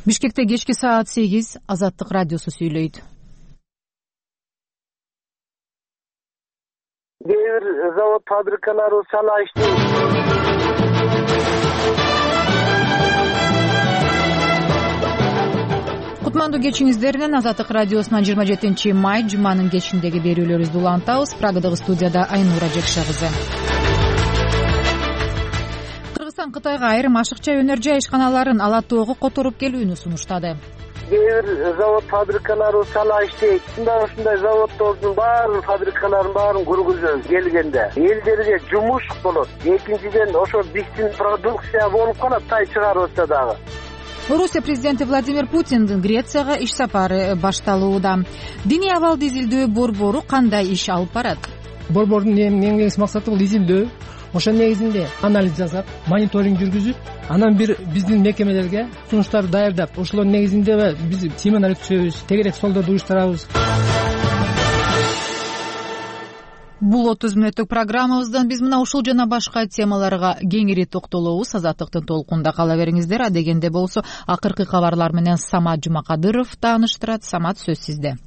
Бишкекте кечки саат 8 Азаттык радиосу сүйлөйт. Кээ бир завод фабрикалары сала иштейт. Кутмандуу кечиңиздерден Азаттык радиосунан 27 май жуманын кечиндеги берүүлөрүбүздү улантабыз. Прагадагы студияда Айнура Жекша кызы. Кыргызстан Кытайга айрым ашыкча өнөр жай ишканаларын ала тоого которуп келүүнү сунуштады. Кээ бир завод фабрикалары сала иштейт. Ушундай заводдордун баарын, фабрикалардын баарын көргүзөбүз келгенде. Элдерге жумуш болот. Экинчиден ошо биздин продукция болуп калат, тай чыгарылса дагы. Орусия президенти Владимир Путиндин Грецияга иш сапары башталууда. Диний абалды изилдөө борбору кандай иш алып барат? Борбордун эң негизги максаты бул изилдөө. Ошо негизинде анализ жасап, мониторинг жүргүзүп, анан биздин мекемелерге сунуштарды даярдап, ошолордун негизинде биз семинар өткөзөбүз, тегерек солдорду уюштурабыз. Бул 30 мүнөттүк программабыздан биз мына ушул жана башка темаларга кеңири токтолобуз. Азаттыктын толкунда кала бериңиздер. Адегенде болсо акыркы кабарлар менен Самат Жумакадыров тааныштырат. Самат, сөз сизде.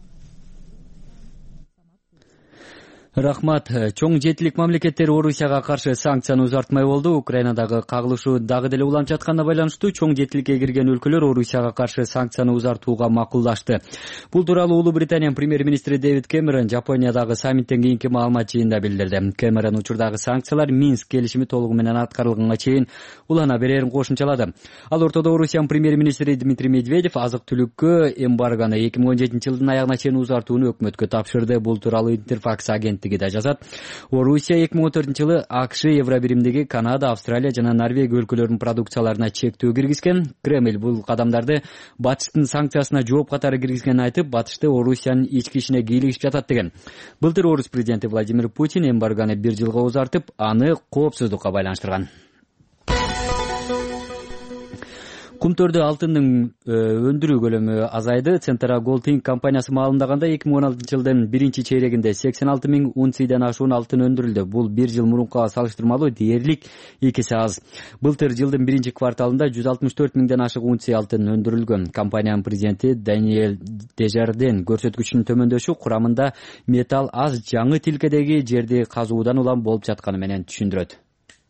Рахмат. Чоң жетилик мамлекеттер Орусияга каршы санкцияны узартмай болду. Украинадагы кагылышуу дагы деле уланып жатканына байланыштуу чоң жетиликке кирген өлкөлөр Орусияга каршы санкцияны узартууга макулдашты. Бул тууралуу Улуу Британиянын премьер-министри Дэвид Кэмерон Жапониядагы саммиттен кийинки маалымат жыйынында билдирди. Кэмерон учурдагы санкциялар Минск келишими толугу менен аткарылганга чейин улана берерин кошумчалады. Ал ортодо Орусиянын премьер-министри Дмитрий Медведев азык-түлүккө эмбаргону 2017 жылдын аягына чейин узартууну өкмөткө тапшырды. Бул тууралуу Интерфакс агенттиги да жазат. Орусия 2014 жылы АКШ, Евробиримдеги Канада, Австралия жана Норвегия өлкөлөрүнүн продукцияларына чектөө киргизген. Кремль бул кадамдарды Батыштын санкциясына жооп катары киргизгенин айтып, Батышты Орусиянын ички ишине кийлигишип жатат деген. Былтыр Орус президенти Владимир Путин эмбаргону 1 жылга узартып, аны коопсуздукка байланыштырган. Кумтөрдө алтындын өндүрүү көлөмү азайды. Центра Голдинг компаниясы маалымдаганда 2016 жылдын биринчи чейрегинде 86 000 унциядан ашуун алтын өндүрүлдү. Бул 1 жыл мурункуга салыштырмалуу дээрлик 2 эсе аз. Былтыр жылдын биринчи кварталында 164 000ден ашык унция алтын өндүрүлгөн. Компаниянын президенти Даниэль Дежарден көрсөткүчүнүн төмөндөшү курамында металл аз жаңы тилкедеги жерди казуудан улам болуп жатканы менен түшүндүрөт.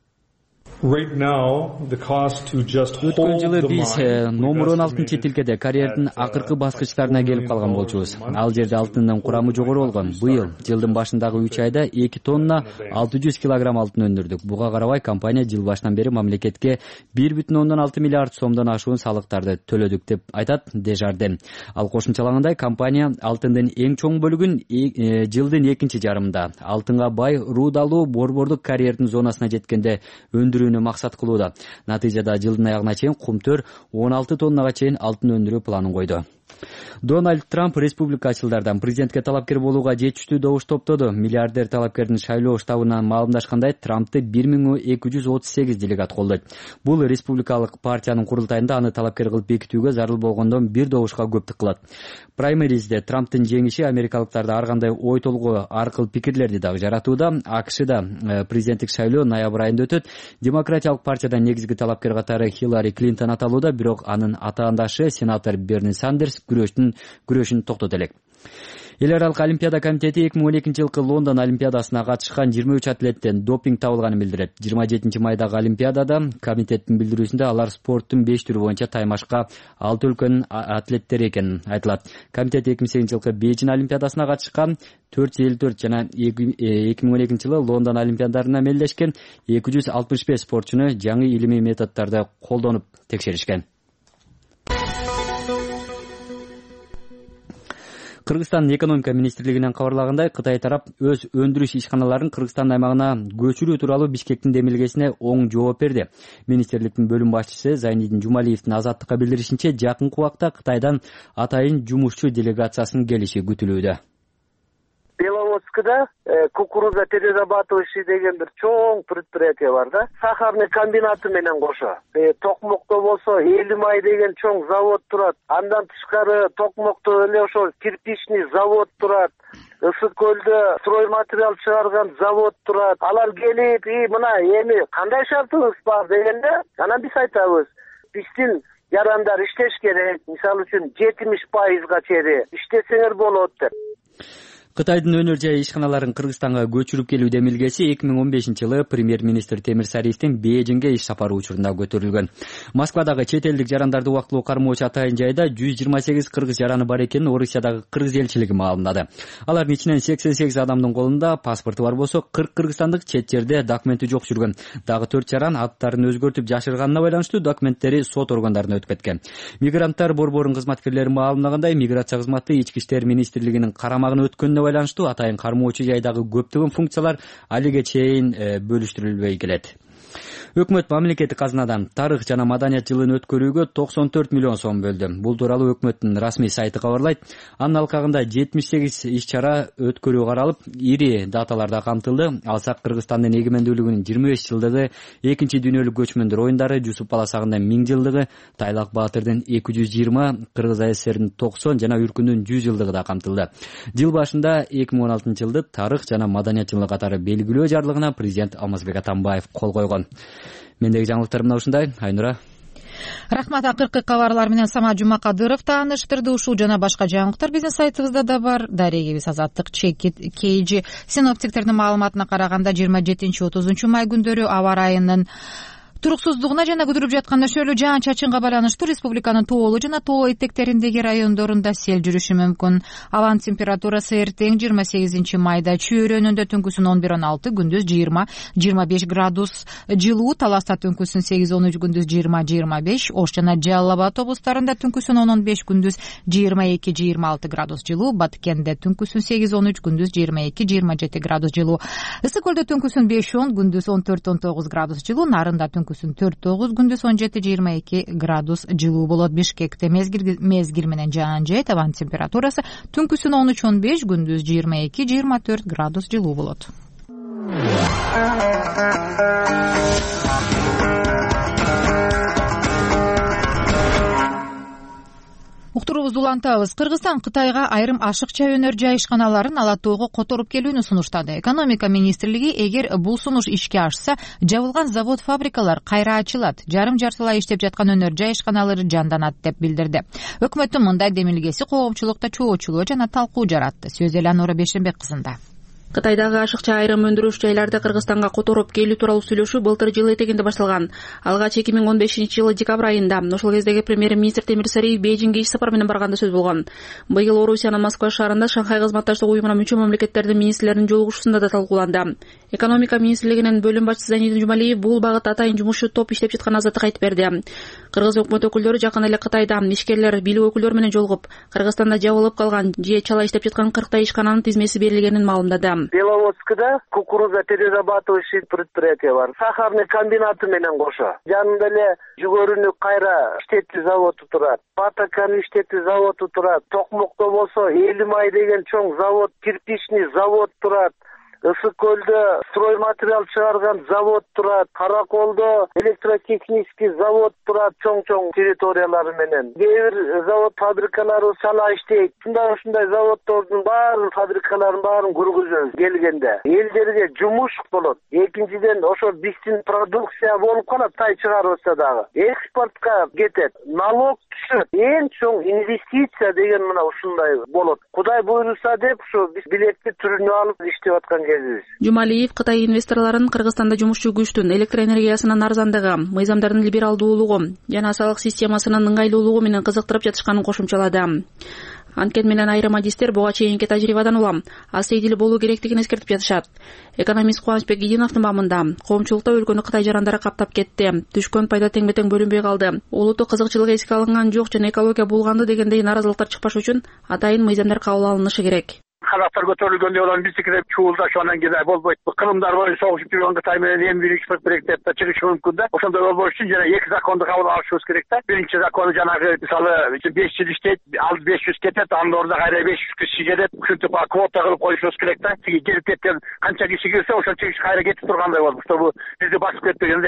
Өткөн жылы биз номер 16 тилкеде карьердин акыркы баскычтарына келип калган болчубуз. Ал жерде алтындын курамы жогору болгон. Быйыл жылдын башындагы 3 айда 2 тонна 600 килограмм алтын өндүрдүк. Буга карабай компания жыл башынан бери мамлекетке 1,6 миллиард сомдон ашуун салыктарды төлөдүк деп айтат Дежарден. Ал кошумчалагандай, компания алтындын эң чоң бөлүгүн жылдын экинчи жарымында алтынга бай Рудалуу борбордук карьердин зонасына жеткенде өндүрүү максат кылууда. Натыйжада жылдын аягына чейин Кумтөр 16 тоннага чейин алтын өндүрүү планын койду. Дональд Трамп республикачылардан президентке талапкер болууга жетиштүү добуш топтоду. Миллиардер талапкердин шайлоо штабынан маалымдашкандай, Трампты 1238 делегат колдойт. Бул республикалык партиянын курултайында аны талапкер кылып бекитүүгө зарыл болгондон бир добушка көптүк кылат. Праймеризде Трамптын жеңиши америкалыктарды ар кандай ой толгоо, ар кыл пикирлерди дагы жаратууда. АКШда президенттик шайлоо ноябрь айында өтөт. Демократиялык партиядан негизги талапкер катары Хиллари Клинтон аталууда, бирок анын атаандашы сенатор Берни Сандерс күрөшүн токтото элек. Эл аралык Олимпиада комитети 2012 жылкы Лондон Олимпиадасына катышкан 23 атлеттен допинг табылганын билдирет. 27 майдагы Олимпиадада комитеттин билдирүүсүндө алар спорттун 5 түрү боюнча таймашка 6 өлкөнүн атлеттери экени айтылат. Комитет 2008 жылкы Бейжин Олимпиадасына катышкан 454 жана 2012 жылы Лондон Олимпиадарына мелдешкен 265 спортчуну жаңы илимий методдорду колдонуп текшеришкен. Кыргызстандын экономика министрлигинен кабарлагандай, Кытай тарап өз өндүрүш ишканаларын Кыргызстан аймагына көчүрүү тууралуу Бишкектин демилгесине оң жооп берди. Министрликтин бөлүм башчысы Зайнидин Жумалиевдин Азаттыкка билдиришинче, жакынкы убакта Кытайдан атайын жумушчу делегациясынын келиши күтүлүүдө. Беловодскода кукуруза перерабатывающий деген бир чоң предприятие бар да. Сахарный комбинаты менен кошо. Токмокто болсо Элимай деген чоң завод турат. Андан тышкары Токмокто эле ошо кирпичный завод турат. Ысык көлдө стройматериал чыгарган завод турат. Алар келип, мына эми кандай шартыбыз бар дегенде, анан биз айтабыз. Биздин Жарандар иштеш керек. Мисалы үчүн 70%га чейин иштесеңер болот деп. Кытайдын өнөр жай ишканаларын Кыргызстанга көчүрүп келүү демилгеси 2015-жылы премьер-министр Темир Сариевдин Бейжиңге иш сапары учурунда көтөрүлгөн. Москвадагы чет элдик жарандарды убактылуу кармоочу атайын жайда 128 кыргыз жараны бар экенин Орусиядагы кыргыз элчилиги маалымдады. Алардын ичинен 88 адамдын колунда паспорту бар болсо, 40 кыргызстандык чет жерде документи жок жүргөн. Дагы 4 жаран аттарын өзгөртүп жашырганына байланыштуу документтери сот органдарына өтүп кеткен. Мигранттар борборунун кызматкерлери маалымдагандай, миграция кызматы Ички иштер министрлигинин карамагына өткөнүнө байланыштуу атайын кармоочу жайдагы көптөгөн функциялар алиге чейин бөлүштүрүлбөй келет. Өкмөт мамлекеттик казынадан тарых жана маданият жылын өткөрүүгө 94 миллион сом бөлдү. Бул тууралуу өкмөттүн расмий сайты кабарлайт. Анын алкагында 78 иш-чара өткөрүү каралып, ири даталарда камтылды. Алсак Кыргызстандын эгемендүүлүгүнүн 25 жылдыгы, экинчи дүйнөлүк көчмөндөр оюндары, Жусуп баласагындын 1000 жылдыгы, Тайлак Баатырдын 220, Кыргыз АССРдин 90 жана Үркүндүн 100 жылдыгы да камтылды. Жыл башында 2016-жылды тарых жана маданият жылы катары белгилөө жарлыгына президент Алмазбек Атамбаев кол койгон. Мендеги жаңылыктар мына ушундай. Айнура. Рахмат. Акыркы кабарлар менен Самат Жумакадыров тааныштырды. Ушул жана башка жаңылыктар биздин сайтыбызда да бар. Дарегебиз Азаттык ЧКЖ. Синоптиктердин маалыматына караганда 27-30 май күндөрү аба ырайынын туруксуздугуна жана көтөрүлүп жаткан нөсөлүү жаан-чачынга байланыштуу республиканын тоолуу жана тоо этектериндеги райондорунда сел жүрүшү мүмкүн. Абанын температурасы эртең 28 майда Чүйөрөнүндө түнкүсүн 11-16, күндүз 20-25 градус жылуу, Таласта түнкүсүн 8-13, күндүз 20-25, Ош жана Жалал Абад облустарында түнкүсүн 10-15, күндүз 22-26 градус жылуу, Баткенде түнкүсүн 8-13, күндүз 22-27 градус жылуу, Ысык көлдө түнкүсүн 5-10, күндүз 14-19 градус жылуу, Нарында түнкүсүн 4-9, күндүз 17-22 градус жылуу болот. Бишкекте мезгил менен жаан жайт, абанын температурасы түнкүсүн 13-15, күндүз 22-24 градус жылуу болот. Уктуруубузду улантабыз. Кыргызстан Кытайга айрым ашыкча өнөр жай ишканаларын ала тоого которуп келүүнү сунуштады. Экономика министрлиги эгер бул сунуш ишке ашса, жабылган завод-фабрикалар кайра ачылат, жарым-жартылай иштеп жаткан өнөр жай ишканалары жанданат деп билдирди. Өкмөттүн мындай демилгеси коомчулукта чоочулоо жана талкуу жаратты. Сөз Эланора Бешенбек кызында. Кытайдагы ашыкча айрым өндүрүш жайларды Кыргызстанга которуп келүү тууралуу сүйлөшүү былтыр жыл этегинде башталган. Алгач 2015-жылы декабрь айында ошол кездеги премьер-министр Темир Сариев Бейжиңге иш сапары менен барганда сөз болгон. Быйыл Орусиянын Москва шаарында Шанхай кызматташтык уюмуна мүчө мамлекеттердин министрлеринин жолугушуусунда да талкууланды. Экономика министрлигинин бөлүм башчысы Зайнидин Жумалиев бул багытта атайын жумушчу топ иштеп жаткан Азаттыкка айтып берди. Кыргыз өкмөт өкүлдөрү жакын эле Кытайда ишкерлер, бийлик өкүлдөрү менен жолугуп, Кыргызстанда жабылып калган же чала иштеп жаткан 40 ишкананын тизмеси берилгенин маалымдады. Беловодскда кукуруза перерабатывающий предприятие бар. Сахарный комбинаты менен кошо. Жанында эле жүгөрүнү кайра иштетүү заводу турат. Патаканы иштетүү заводу турат. Токмокто болсо Элимай деген чоң завод, кирпичный завод турат. Ысык көлдө стройматериал чыгарган завод турат. Караколдо электротехнический завод турат, чоң-чоң территориялары менен. Кээ бир завод фабрикалары сала иштейт. Ушундай заводдордун баарын, фабрикалардын баарын кургузөбүз келгенде. Элдерге жумуш болот. Экинчиден ошо биздин продукция болуп калат, тай чыгарылса дагы. Экспортко кетет. Налог түшөт. Эң чоң инвестиция деген мына ушундай болот. Кудай буйруса деп ушу биз билекти түрүнө алып иштеп аткан. Жумалиев Кытай инвесторлорунун Кыргызстанда жумушчу күчтүн, электр энергиясынын арзандыгы, мыйзамдардын либералдуулугу жана салык системасынын ыңгайлуулугу менен кызыктырып жатышканын кошумчалады. Анткени менен айрым адистер буга чейинки тажрыйбадан улам аз сейдил болуу керектигин эскертип жатышат. Экономист Кубанычбек Идиновдун бамында коомчулукта өлкөнү Кытай жарандары каптап кетти. Түшкөн пайда тең-бетең бөлүнбөй калды. Улуттук кызыкчылык эске алынган жок жана экология булганды дегендей наразылыктар чыкпаш үчүн атайын мыйзамдар кабыл алынышы керек. Казактар көтөрүлгөндө олар биздики деп чуулдаш анан кийин болбойт. Кырымдар боюнча согушуп жүргөн Кытай менен эми бир экспорт керек деп да чыгышы мүмкүн да. Ошондой болбош үчүн жана эки законду кабыл алышыбыз керек да. Биринчи закону жанагы мисалы 500 иштейт, ал 500 кетет, анын ордуна кайра 500 киши кетет. Ушинтип квота кылып коюшубуз керек да. Тиги келип кеткен канча киши келсе ошончо киши кайра кетип тургандай болуп, чтобы бизди басып кетпегендей кылып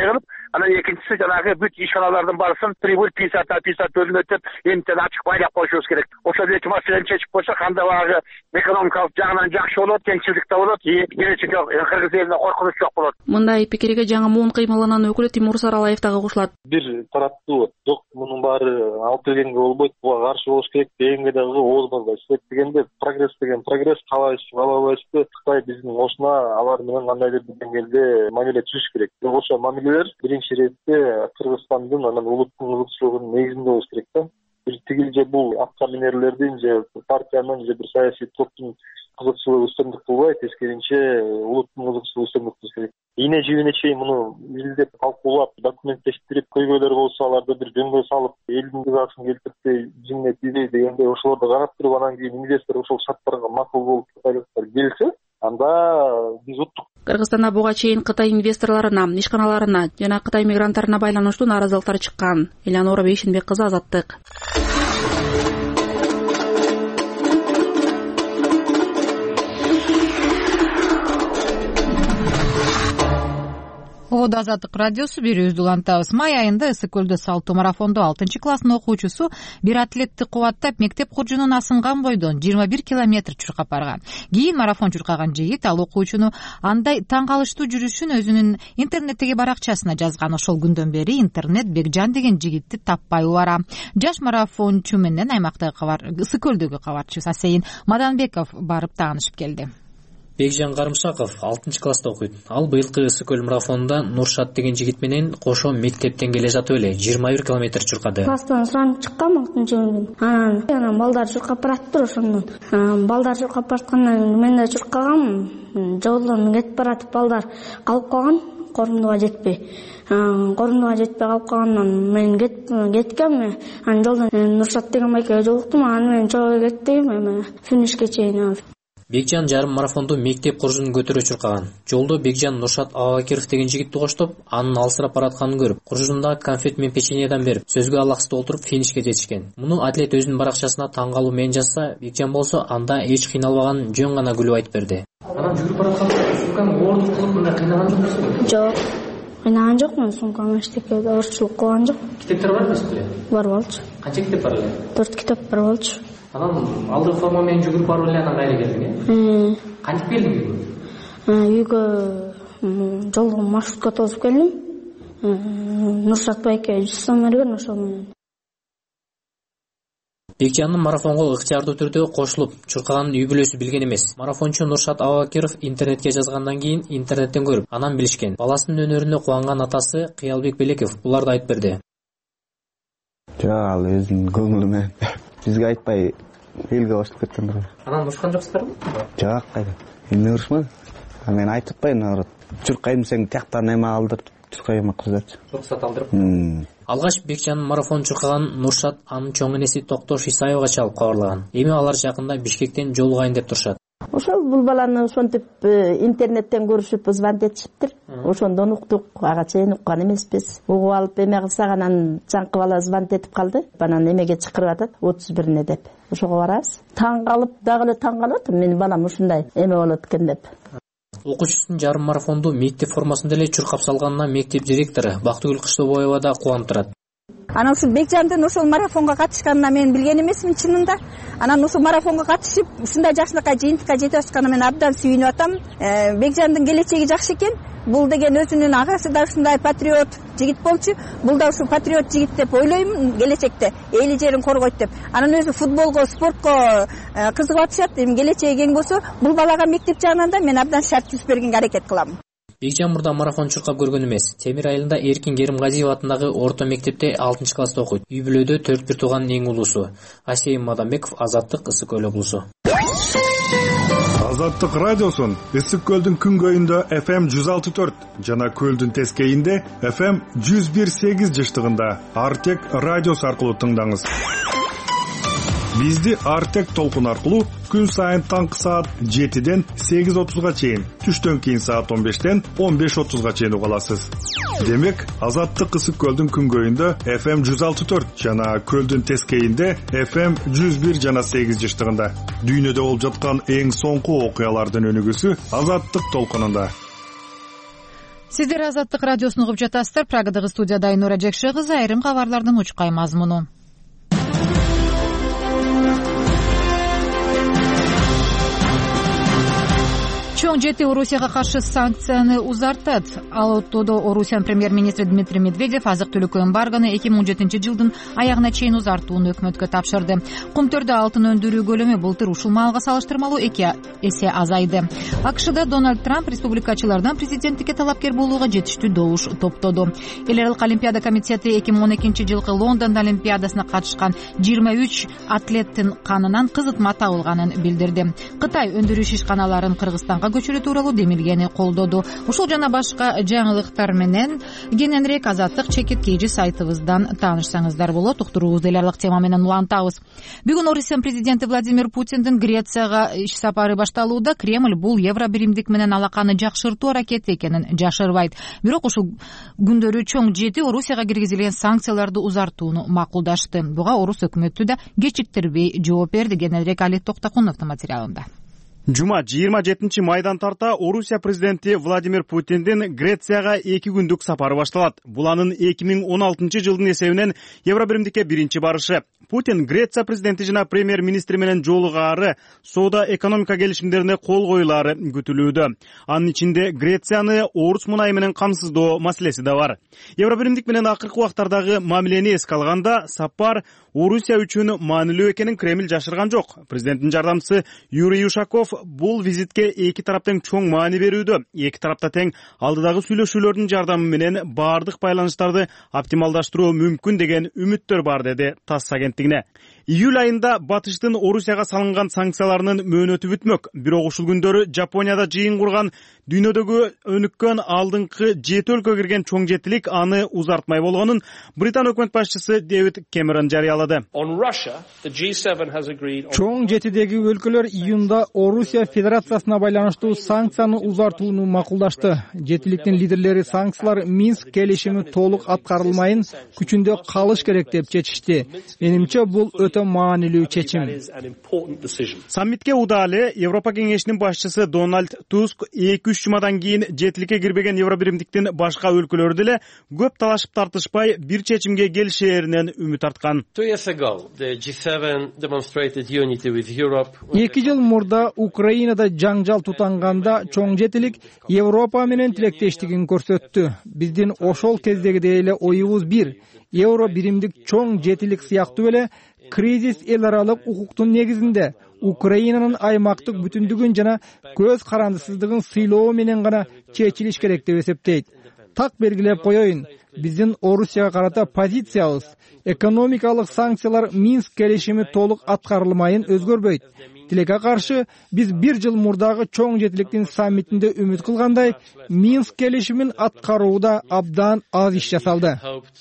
Анан экинчиси жанагы бүт ишканалардын баарысын прибыль 50 бөлүнөт деп эмтен ачык байлап коюшубуз керек. Ошол эки маселени чечип койсок, анда баягы экономикалык жагынан жакшы болот, теңчилик да болот, келечекке Кыргыз элине коркунуч жок болот. Мындай пикирге жаңы муун кыймылынын өкүлү Тимур Саралаев дагы кошулат. Бир тараптуу жок, мунун баары алып келгенге болбойт, буга каршы болуш керек дегенге дагы оозбозбой. Себеп дегенде прогресс деген прогресс, каалабайбызбы Кытай биздин кошуна, алар менен кандайдыр бир деңгээлде мамиле түзүш керек. Ошол мамилелер биринчи иретте Кыргызстандын анан улуттун кызыкчылыгынын негизинде болуш керек да. Бир тигил же бул акчалердин же партиянын же бир саясий топтун кызыкчылыгы үстөмдүк кылбай, тескерисинче улуттун кызыкчылыгы үстөмдүк кылыш керек. Ийне жибине чейин муну изилдеп, талкуулап, документтештирип, көйгөйлөр болсо аларды бир жөнгө салып, элдин рызасын келтирипти, жиңне тийбей дегенде ошолорду карап туруп, анан кийин инвестор ошол шарттарга макул болуп келсе, анда биз уттук. Кыргызстанда буга чейин Кытай инвесторлоруна, ишканаларына жана Кытай мигранттарына байланыштуу нааразылыктар чыккан. Элеонора Бейшенбек кызы, Азаттык. Азаттык радиосу берүүбүздү улантабыз. Май айында Ысык көлдө салттуу марафондо 6-класстын окуучусу бир атлетти кубаттап мектеп куржунун асынган бойдон 21 километр чуркап барган. Кийин марафон чуркаган жигит ал окуучуну андай таң калыштуу жүрүшүн өзүнүн интернеттеги баракчасына жазган. Ошол күндөн бери интернет Бекжан деген жигитти таппай убара. Жаш марафончу менен аймактагы Ысык көлдөгү кабарчыбыз Асейин Маданбеков барып таанышып келди. Бекжан Карымшаков 6-класста окуйт. Ал быйылкы Ысык көл марафонунда Нуршат деген жигит менен кошо мектептен келе жатып эле 21 километр чуркады. Класстан суранып чыккам 6-күндө. Анан балдар чуркап бараттыр ошондон. Балдар чуркап бараткандан мен да чуркагам. Жолдон кетип баратып балдар калып калган, корумдуга жетпей. Корумдуга жетпей калып калгандан мен кеткем. Анан жолдон Нуршат деген байкеге жолуктум. Анан мен чогуу кеттим, финишке чейин. Бекжан жарым марафонду мектеп куржунун көтөрө чуркаган. Жолдо Бекжан Нуршат Абакиров деген жигитти коштоп, анын алсырап баратканын көрүп, куржундагы конфет менен печеньеден берип, сөзгө алаксыз толтуруп финишке жетишкен. Муну атлет өзүнүн баракчасына таң калуу менен жазса, Бекжан болсо анда эч кыйналбаган, жөн гана күлүп айтып берди. Анан жүгүрүп баратканда сумканы оордук кылып мындай кыйнаган жоксуңбу? Жок. Кыйнаган жокмун, сумкам эчтеке оорчулук кылган жок. Китептер бар эмес беле? Бар болчу. Канча китеп бар эле? 4 китеп бар болчу. Анан алдыгы форма менен жүгүрүп барып эле анан кайра келдиң, э? Кантип келдиң үйгө? Үйгө жолдон маршрутка тосуп келдим. Нуршат байке 100 сом берген, ошол менен. Бекжандын марафонго ыктыярдуу түрдө кошулуп чуркаганын үй бүлөсү билген эмес. Марафончу Нуршат Абакиров интернетке жазгандан кийин интернеттен көрүп, анан билишкен. Баласынын өнөрүнө кубанган атасы Кыялбек Белеков буларды айтып берди. Жок, ал өзүнүн көңүлү менен бизге айтпай элге баштап кеткен. Анан урушкан жоксуздарбы? Жок, кайда. Эмне урушмады? Мен айтып атпайм, наоборот. Чуркайм сен тияктан эме алдырып, чуркайм кыздарчы. Руксат алдырып. Алгаш Бекжандын марафон чуркаган Нуршат анын чоң энеси Токтош Исаевга чалып кабарлаган. Эми алар жакында Бишкектен жолугайын деп турушат. Ошол бул баланы ошентип интернеттен көрүшүп звонок этишиптир. Ошондон уктук, ага чейин уккан эмеспиз. Угуп алып эме кылсак анан жаңкы бала звонок этип калды. Анан эмеге чакырып атат 31-не деп. Ошого барабыз. Таң калып, дагы эле таң калып атам. Менин балам ушундай эме болот экен деп. Окуучусунун жарым марафонду мектеп формасында эле чуркап салганына мектеп директору Бактыгүл Кыштыбоева да кубанып турат. Анан ушул Бекжандын ошол марафонго катышканына мен билген эмесмин чынында. Анан ушул марафонго катышып, ушундай жакшылыкка жыйынтыкка жетип атканыма мен абдан сүйүнүп атам. Бекжандын келечеги жакшы экен. Бул деген өзүнүн агасы да ушундай патриот жигит болчу. Бул да ушул патриот жигит деп ойлойм келечекте. Эли жерин коргойт деп. Анан өзү футболго, спортко кызыгып атышат. Эми келечеги кең болсо, бул балага мектеп жагынан да мен абдан шарт түзүп бергенге аракет кылам. Бекжан мурда марафон чуркап көргөн эмес. Темир айылында Эркин Керимгазиев атындагы орто мектепте 6-класста окуйт. Үй бүлөдө 4 бир тууганын эң улуусу. Асейин Маданбеков, Азаттык, Ысык көл облусу. Азаттык радиосун Ысык көлдүн күнгөйүндө FM 106.4 жана көлдүн тескейинде FM 101.8 жыштыгында Артек радиосу аркылуу тыңдаңыз. Бизди Артек толкун аркылуу күн сайын таңкы саат 7ден 8:30га чейин, түштөн кийин саат 15ден 15:30га чейин уга аласыз. Демек, Азаттык Ысык көлдүн күнгөйүндө FM 106.4 жана көлдүн тескейинде FM 101 жана 8 жыштыгында. Дүйнөдө болуп жаткан эң соңку окуялардын өнүгүүсү Азаттык толкунунда. Сиздер Азаттык радиосун угуп жатасыздар. Прагадагы студияда Айнура Жекше кызы. Айрым кабарлардын учкай мазмуну. Чоң жети Орусияга каршы санкцияны узартат. Ал оттодо Орусиянын премьер-министри Дмитрий Медведев азык-түлүккө эмбаргону 2017 жылдын аягына чейин узартууну өкмөткө тапшырды. Кумтөрдө алтын өндүрүү көлөмү былтыр ушул маалга салыштырмалуу 2 эсе азайды. АКШда Дональд Трамп республикачылардан президенттикке талапкер болууга жетиштүү добуш топтоду. Эл аралык олимпиада комитети 2012 жылкы Лондон олимпиадасына катышкан 23 атлеттин канынан кызытма табылганын билдирди. Кытай өндүрүү ишканаларын Кыргызстанга көчүрүү тууралуу демилгени колдоду. Ушул жана башка жаңылыктар менен кененирээк Азаттык чекит KG сайтыбыздан таанышсаңыздар болот. Уктуруубузду эл аралык тема менен улантабыз. Бүгүн Орусиянын президенти Владимир Путиндин Грецияга иш сапары башталууда. Кремль бул евро биримдик менен алаканы жакшыртуу аракети экенин жашырбайт. Бирок ушул күндөрү чоң жети Орусияга киргизилген санкцияларды узартууну макулдашты. Буга Орус өкмөтү да кечиктирбей жооп берди. Кененирээк Али Токтокуновдун материалында. Жума 27 майдан тарта Орусия президенти Владимир Путиндин Грецияга 2 күндүк сапары башталат. Бул анын 2016 жылдын эсебинен евро биримдикке биринчи барышы. Путин Греция президенти жана премьер-министри менен жолугаары, соода экономика келишимдерине кол коюлаары күтүлүүдө. Анын ичинде Грецияны орус мунайы менен камсыздоо маселеси да бар. Евро биримдик менен акыркы убактардагы мамилени эске алганда, сапар Орусия үчүн маанилүү экенин Кремль жашырган жок. Президенттин жардамчысы Юрий Ушаков бул визитке эки тараптын чоң маани берүүдө. Эки тарапта тең алдыдагы сүйлөшүүлөрдүн жардамы менен баардык байланыштарды оптималдаштыруу мүмкүн деген үмүттөр бар, деди ТАСС агенттигине. Июль айында батыштын Орусияга салынган санкцияларынын мөөнөтү бүтмөк. Бирок ушул күндөрү Жапонияда жыйын курган дүйнөдөгү өнүккөн алдыңкы 7 өлкө кирген чоң жетилик аны узартмай болгонун Британ өкмөт башчысы Дэвид Кэмерон жарыялады. Чоң жетидеги өлкөлөр июнда Орусия Федерациясына байланыштуу санкцияны узартууну макулдашты. Жетиликтин лидерлери санкциялар Минск келишими толук аткарылмайын күчүндө калыш керек деп чечишти. Менимче бул өтө маанилүү чечим. Саммитке удаалы Европа кеңешинин башчысы Дональд Туск 2-3 жумадан кийин жетиликке кирбеген евро биримдиктин башка өлкөлөрү деле көп талашып тартышпай бир чечимге келишээринен үмүт арткан. 2 жыл мурда Украинада жаңжал тутанганда чоң жетилик Европа менен тилектештигин көрсөттү. Биздин ошол кездегидей эле оюбуз бир. Евро биримдик чоң жетилик сыяктуу эле кризис эл аралык укуктун негизинде Украинанын аймактык бүтүндүгүн жана көз карандысыздыгын сыйлоо менен гана чечилиш керек деп эсептейт. Так белгилеп коеюн, биздин Орусияга карата позициябыз экономикалык санкциялар Минск келишими толук аткарылмайын өзгөрбөйт. Тилекке каршы биз 1 жыл мурдагы чоң жетиликтин саммитинде үмүт кылгандай Минск келишимин аткарууда абдан аз иш жасалды,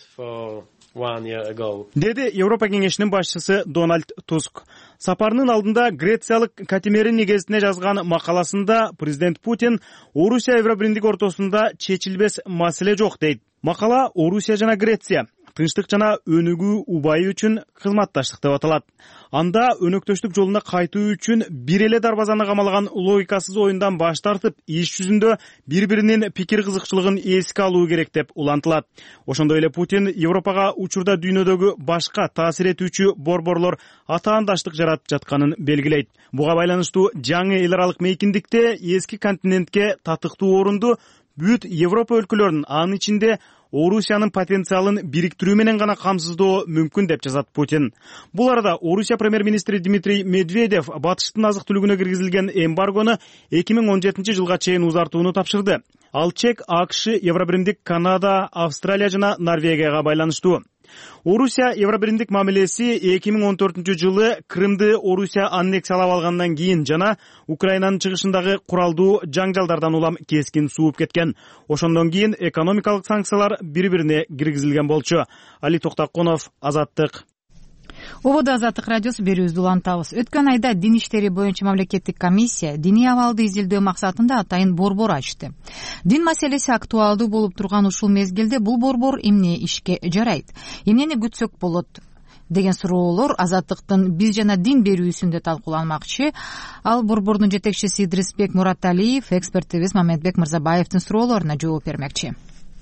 деди Европа кеңешинин башчысы Дональд Туск. Сапарынын алдында грециялык Катимерини гезитине жазган макаласында президент Путин Орусия евро биримдик ортосунда чечилбес маселе жок дейт. Макала Орусия жана Греция тынчтык жана өнүгүү убайы үчүн кызматташтык деп аталат. Анда өнөктөштүк жолуна кайтуу үчүн бир эле дарбазаны камалган логикасыз оюндан баш тартып, иш жүзүндө бири-биринин пикир кызыкчылыгын эске алуу керек деп улантылат. Ошондой эле Путин Европага учурда дүйнөдөгү башка таасир этүүчү борборлор атаандаштык жаратып жатканын белгилейт. Буга байланыштуу жаңы эл аралык мейкиндикте эски континентке татыктуу орунду бүт Европа өлкөлөрүнүн, анын ичинде Орусиянын потенциалын бириктирүү менен гана камсыздоо мүмкүн деп жазат Путин. Бул арада Орусия премьер-министри Дмитрий Медведев батыштын азык-түлүгүнө киргизилген эмбаргону 2017 жылга чейин узартууну тапшырды. Ал чек АКШ, Евробиримдик Канада, Австралия жана Норвегияга байланыштуу. Орусия евробиримдик мамилеси 2014 жылы Крымды Орусия аннексиялап алгандан кийин жана Украинанын чыгышындагы куралдуу жаңжалдардан улам кескин сууп кеткен. Ошондон кийин экономикалык санкциялар бири-бирине киргизилген болчу. Али Токтокунов, Азаттык. Ободо Азаттык радиосу берүүбүздү улантабыз. Өткөн айда дин иштери боюнча мамлекеттик комиссия диний абалды изилдөө максатында атайын борбор ачты. Дин маселеси актуалдуу болуп турган ушул мезгилде бул борбор эмне ишке жарайт? Эмнени күтсөк болот? деген суроолор Азаттыктын биз жана дин берүүсүндө талкууланмакчы. Ал борбордун жетекчиси Идрисбек Мураталиев экспертибиз Мамедбек Мырзабаевдин суроолоруна жооп бермекчи.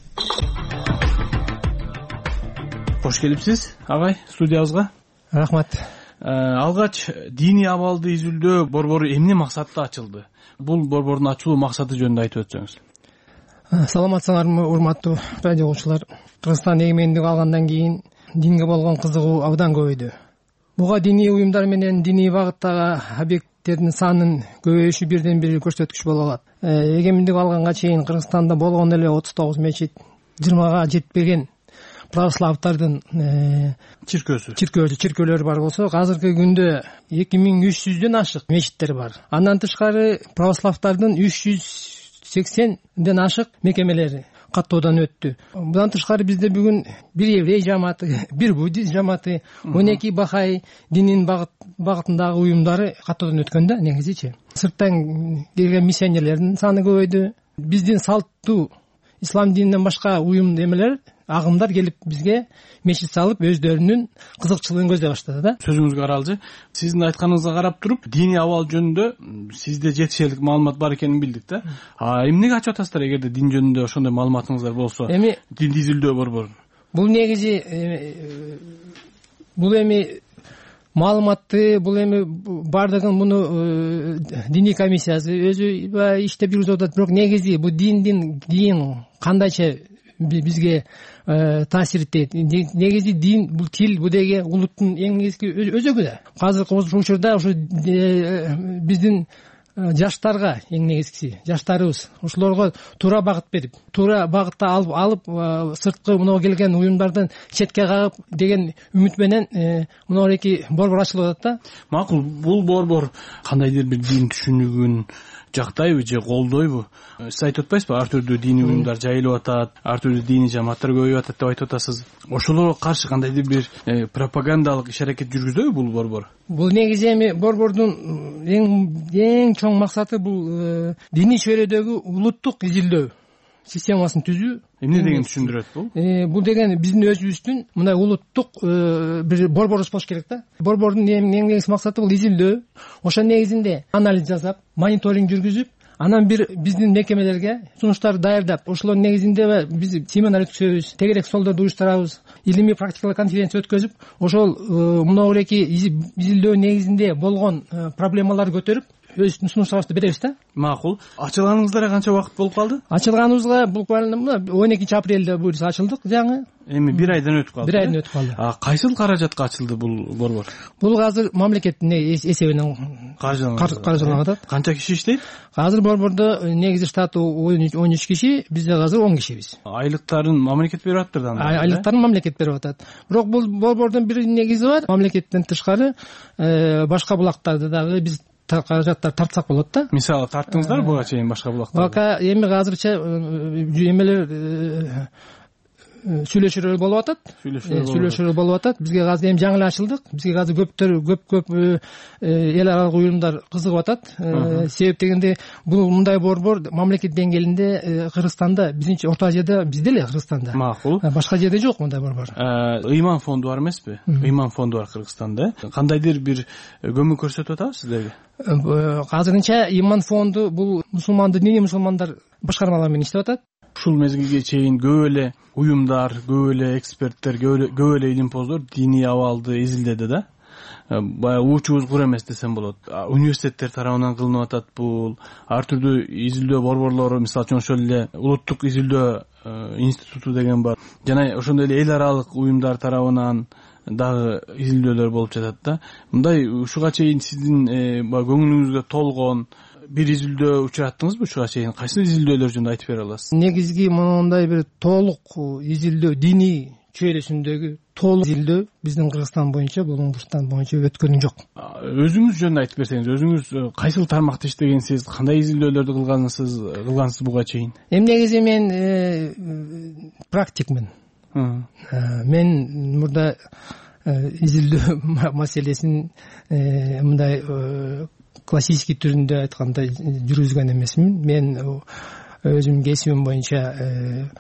Кош келипсиз агай студиябызга. Рахмат. Алгач диний абалды изилдөө борбору эмне максатта ачылды? Бул борбордун ачылуу максаты жөнүндө айтып өтсөңүз. Саламатсыңарбы урматтуу радио угуучулар. Кыргызстан эгемендик алгандан кийин динге болгон кызыгуу абдан көбөйдү. Буга диний уюмдар менен диний багыттагы объекттердин санынын көбөйүшү бирден бир көрсөткүч боло алат. Эгемендик алганга чейин Кыргызстанда болгон эле 39 мечит, 20га жетпеген православдардын чиркөөлөр бар болсо, азыркы күндө 2300дөн ашык мечиттер бар. Андан тышкары православдардын 380ден ашык мекемелери каттоодон өттү. Будан тышкары бизде бүгүн бир еврей жамааты, бир буддист жамааты, 12 бахай динин багытындагы уюмдары каттоодон өткөн да негизичи. Сырттан келген миссионерлердин саны көбөйдү. Биздин салттуу ислам дининен башка уюм эмелер, агымдар келип бизге мечит салып, өздөрүнүн кызыкчылыгын көздөй баштады да. Сөзүңүзгө аралжы. Сиздин айтканыңызга карап туруп, диний абал жөнүндө сизде жетишерлик маалымат бар экенин билдик да. Эмнеге ачып атасыздар эгерде дин жөнүндө ошондой маалыматыңыздар болсо? Эми дин изилдөө борбору. Бул негизи бул эми маалыматты, бул эми бардыгын муну диний комиссиясы өзү иштеп жүргүзүп атат. Бирок негизи бул дин кандайча бизге таасир этет. Негизи дин бул тил, бул деги улуттун эң негизги өзөгү да. Азыркы учурда ушу биздин жаштарга эң негизгиси, жаштарыбыз ошолорго туура багыт берип, туура багытта алып сырткы мына келген уюмдардын четке кагып деген үмүт менен мына эки борбор ачылып атат да. Макул, бул борбор кандайдыр бир дин түшүнүгүн жактайбы же колдойбу? Сиз айтып атпайсызбы, ар түрдүү диний уюмдар жайылып атат, ар түрдүү диний жамааттар көбөйүп атат деп айтып атасыз. Ошолорго каршы кандайдыр бир пропагандалык иш-аракет жүргүзөбү бул борбор? Бул негизи эми борбордун эң чоң максаты бул диний чөйрөдөгү улуттук изилдөө системасын түзүү. Эмне деген түшүндүрөт бул? Бул деген биздин өзүбүздүн мындай улуттук бир борборубуз болуш керек да. Борбордун эң негизги максаты бул изилдөө. Ошо негизинде анализ жасап, мониторинг жүргүзүп, анан бир биздин мекемелерге сунуштар даярдап, ошолордун негизинде биз семинар өткөзөбүз, тегерек столдорду уюштурабыз, илимий практикалык конференция өткөзүп, ошол мынауреки изилдөө негизинде болгон проблемаларды көтөрүп өз сунуштарыбызды беребиз да. Макул. Ачылганыңыздарга канча убакыт болуп калды? Ачылганыбызга буквально 12-апрелде буюрса ачылдык жаңы. Эми бир айдан өтүп калды. Бир айдан өтүп калды. Кайсыл каражатка ачылды бул борбор? Бул азыр мамлекеттин эсебинен каржыланып атат. Канча киши иштейт? Азыр борбордо негизи штаты 13 киши, бизде азыр 10 кишибиз. Айлыктарын мамлекет берип атат да? Айлыктарын мамлекет берип атат. Бирок бул борбордун бир негизи бар. Мамлекеттен тышкары башка булактарды дагы биз каражаттар тартсак болот да. Мисалы тарттыңыздар буга чейин башка булактар? Эми азырча эмелер сүйлөшүүлөр болуп атат. Сүйлөшүүлөр болуп атат. Бизге азыр эми жаңы эле ачылдык. Бизге азыр көп эл аралык уюмдар кызыгып атат. Себеп дегенде бул мындай борбор мамлекет деңгээлинде Кыргызстанда, биздинчи Орто Азияда бизде эле Кыргызстанда. Макул. Башка жерде жок мындай борбор. Ыйман фонду бар эмеспи? Ыйман фонду бар Кыргызстанда. Кандайдыр бир көмөк көрсөтүп атабы сиздерге? Азырынча Ыйман фонду бул диний мусулмандар башкармалары менен иштеп атат. Ушул мезгилге чейин көп эле уюмдар, көп эле эксперттер, көп эле илимпоздор диний абалды изилдеди да. Баягы уучубуз кур эмес десем болот. Университеттер тарабынан кылынып атат бул. Ар түрдүү изилдөө борборлору, мисалы үчүн ошол эле улуттук изилдөө институту деген бар. Жана ошондой эле эл аралык уюмдар тарабынан дагы изилдөөлөр болуп жатат да. Мындай ушуга чейин сиздин көңүлүңүзгө толгон бир изилдөө учураттыңызбы ушуга чейин? Кайсы изилдөөлөр жөнүндө айтып бере аласыз? Негизги мондай бир толук изилдөө, диний чөйрөсүндөгү толук изилдөө биздин Кыргызстан боюнча, Болгондустан боюнча өткөнү жок. Өзүңүз жөнүндө айтып берсеңиз, өзүңүз кайсыл тармакта иштегенсиз, кандай изилдөөлөрдү кылгансыз буга чейин? Эми негизи мен практикмин. Мен мурда изилдөө маселесин мындай классический түрүндө айтканда жүргүзгөн эмесмин. Мен өзүм кесибим боюнча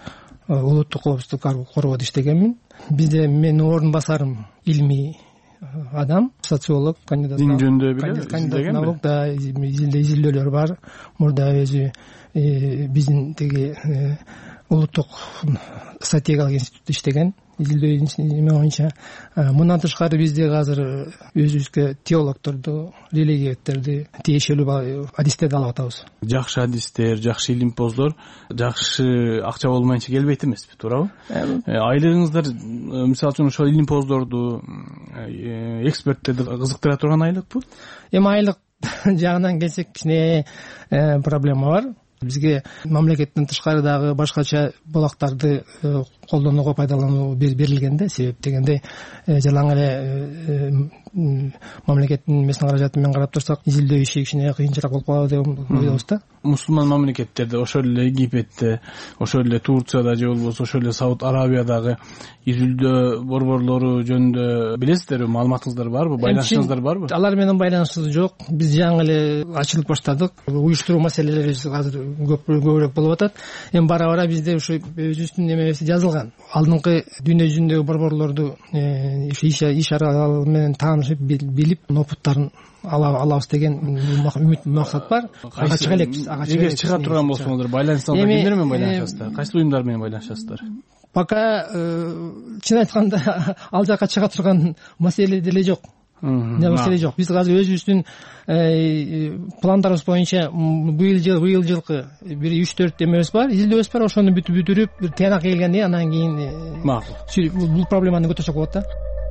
улуттук коопсуздук коргоодо иштегенмин. Бизде менин орун басарым илимий адам, социолог, кандидат. Дин жөнүндө билем, да, изилдөөлөр бар. Мурда өзү биздин тиги улуттук стратегиялык институтта иштеген. Изилдөө боюнча. Мындан тышкары бизде азыр өзүбүзгө теологторду, религияттерди, тиешелүү адистерди алып атабыз. Жакшы адистер, жакшы илимпоздор жакшы акча болмайынча келбейт эмеспи, туурабы? Айлыгыңыздар мисалы үчүн ошол илимпоздорду, эксперттерди кызыктыра турган айлыкпы? Эми айлык жагынан келсек кичине проблема бар. Бизге мамлекеттен тышкары дагы башкача булактарды колдонууга пайдалануу берилген да, себеп дегенде жалаң эле мамлекеттин эмесин каражаты менен карап турсак, изилдөө иши кичине кыйынчыраак болуп калат деп ойлойбуз да. Мусулман мамлекеттерде, ошол эле Египетте, ошол эле Турцияда же болбосо ошол эле Сауд Арабиядагы изилдөө борборлору жөнүндө билесиздерби, маалыматыңыздар барбы, байланышыңыздар барбы? Алар менен байланышыбыз жок. Биз жаңы эле ачылып баштадык. Уюштуруу маселелери азыр көбүрөөк болуп атат. Эми бара-бара бизде ушу өзүбүздүн эмебиз жазылган. Алдыңкы дүйнө жүзүндөгү борборлорду иш аралары менен таанышып, билип, опыттарын алабыз деген үмүт, максат бар. Ага чыга элекпиз. Эгер чыга турган болсоңуздар, байланышсаңыздар, кимдер менен байланышасыздар? Кайсы уюмдар менен байланышасыздар? Пока чын айтканда ал жака чыга турган маселе деле жок. Маселе жок. Биз азыр өзүбүздүн пландарыбыз боюнча быйыл жылкы бир 3-4 эмебиз бар, изилдөөбүз бар. Ошону бүтүрүп, бир тыянак келгенде анан кийин бул проблеманы көтөрсөк болот да.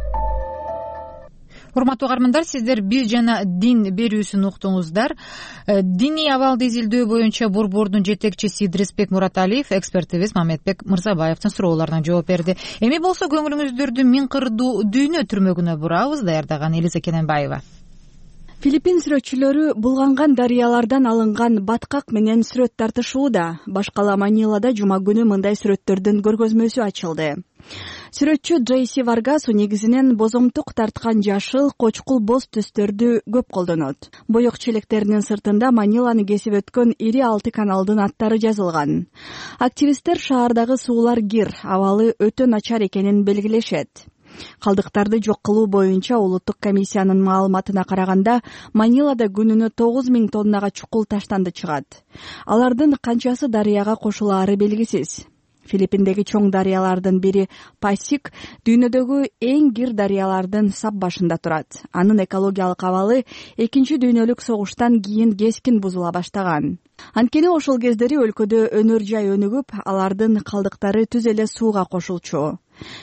Урматтуу угармандар, сиздер биз жана дин берүүсүн уктуңуздар. Диний абалды изилдөө боюнча борбордун жетекчиси Идрисбек Мураталиев экспертибиз Мамедбек Мырзабаевдин суроолоруна жооп берди. Эми болсо көңүлүңүздөрдү миң кырдуу дүйнө түрмөгүнө бурабыз. Даярдаган Элиза Кененбаева. Филиппин сүрөтчүлөрү булганган дарыялардан алынган баткак менен сүрөт тартышууда. Башкала Манилада жума күнү мындай сүрөттөрдүн көргөзмөсү ачылды. Сүрөтчү Джейси Варгасу негизинен бозомтук тарткан жашыл, кочкул боз түстөрдү көп колдонот. Боек челектеринин сыртында Маниланы кесип өткөн ири 6 каналдын аттары жазылган. Активисттер шаардагы суулар кир, абалы өтө начар экенин белгилешет. Калдыктарды жок кылуу боюнча улуттук комиссиянын маалыматына караганда, Манилада күнүнө 9000 тоннага чукул таштанды чыгат. Алардын канчасы дарыяга кошулаары белгисиз. Филиппиндеги чоң дарыялардын бири Пасик дүйнөдөгү эң кир дарыялардын сап башында турат. Анын экологиялык абалы 2 дүйнөлүк согуштан кийин кескин бузула баштаган. Анткени ошол кездери өлкөдө өнөр жай өнүгүп, алардын калдыктары түз эле сууга кошулчу.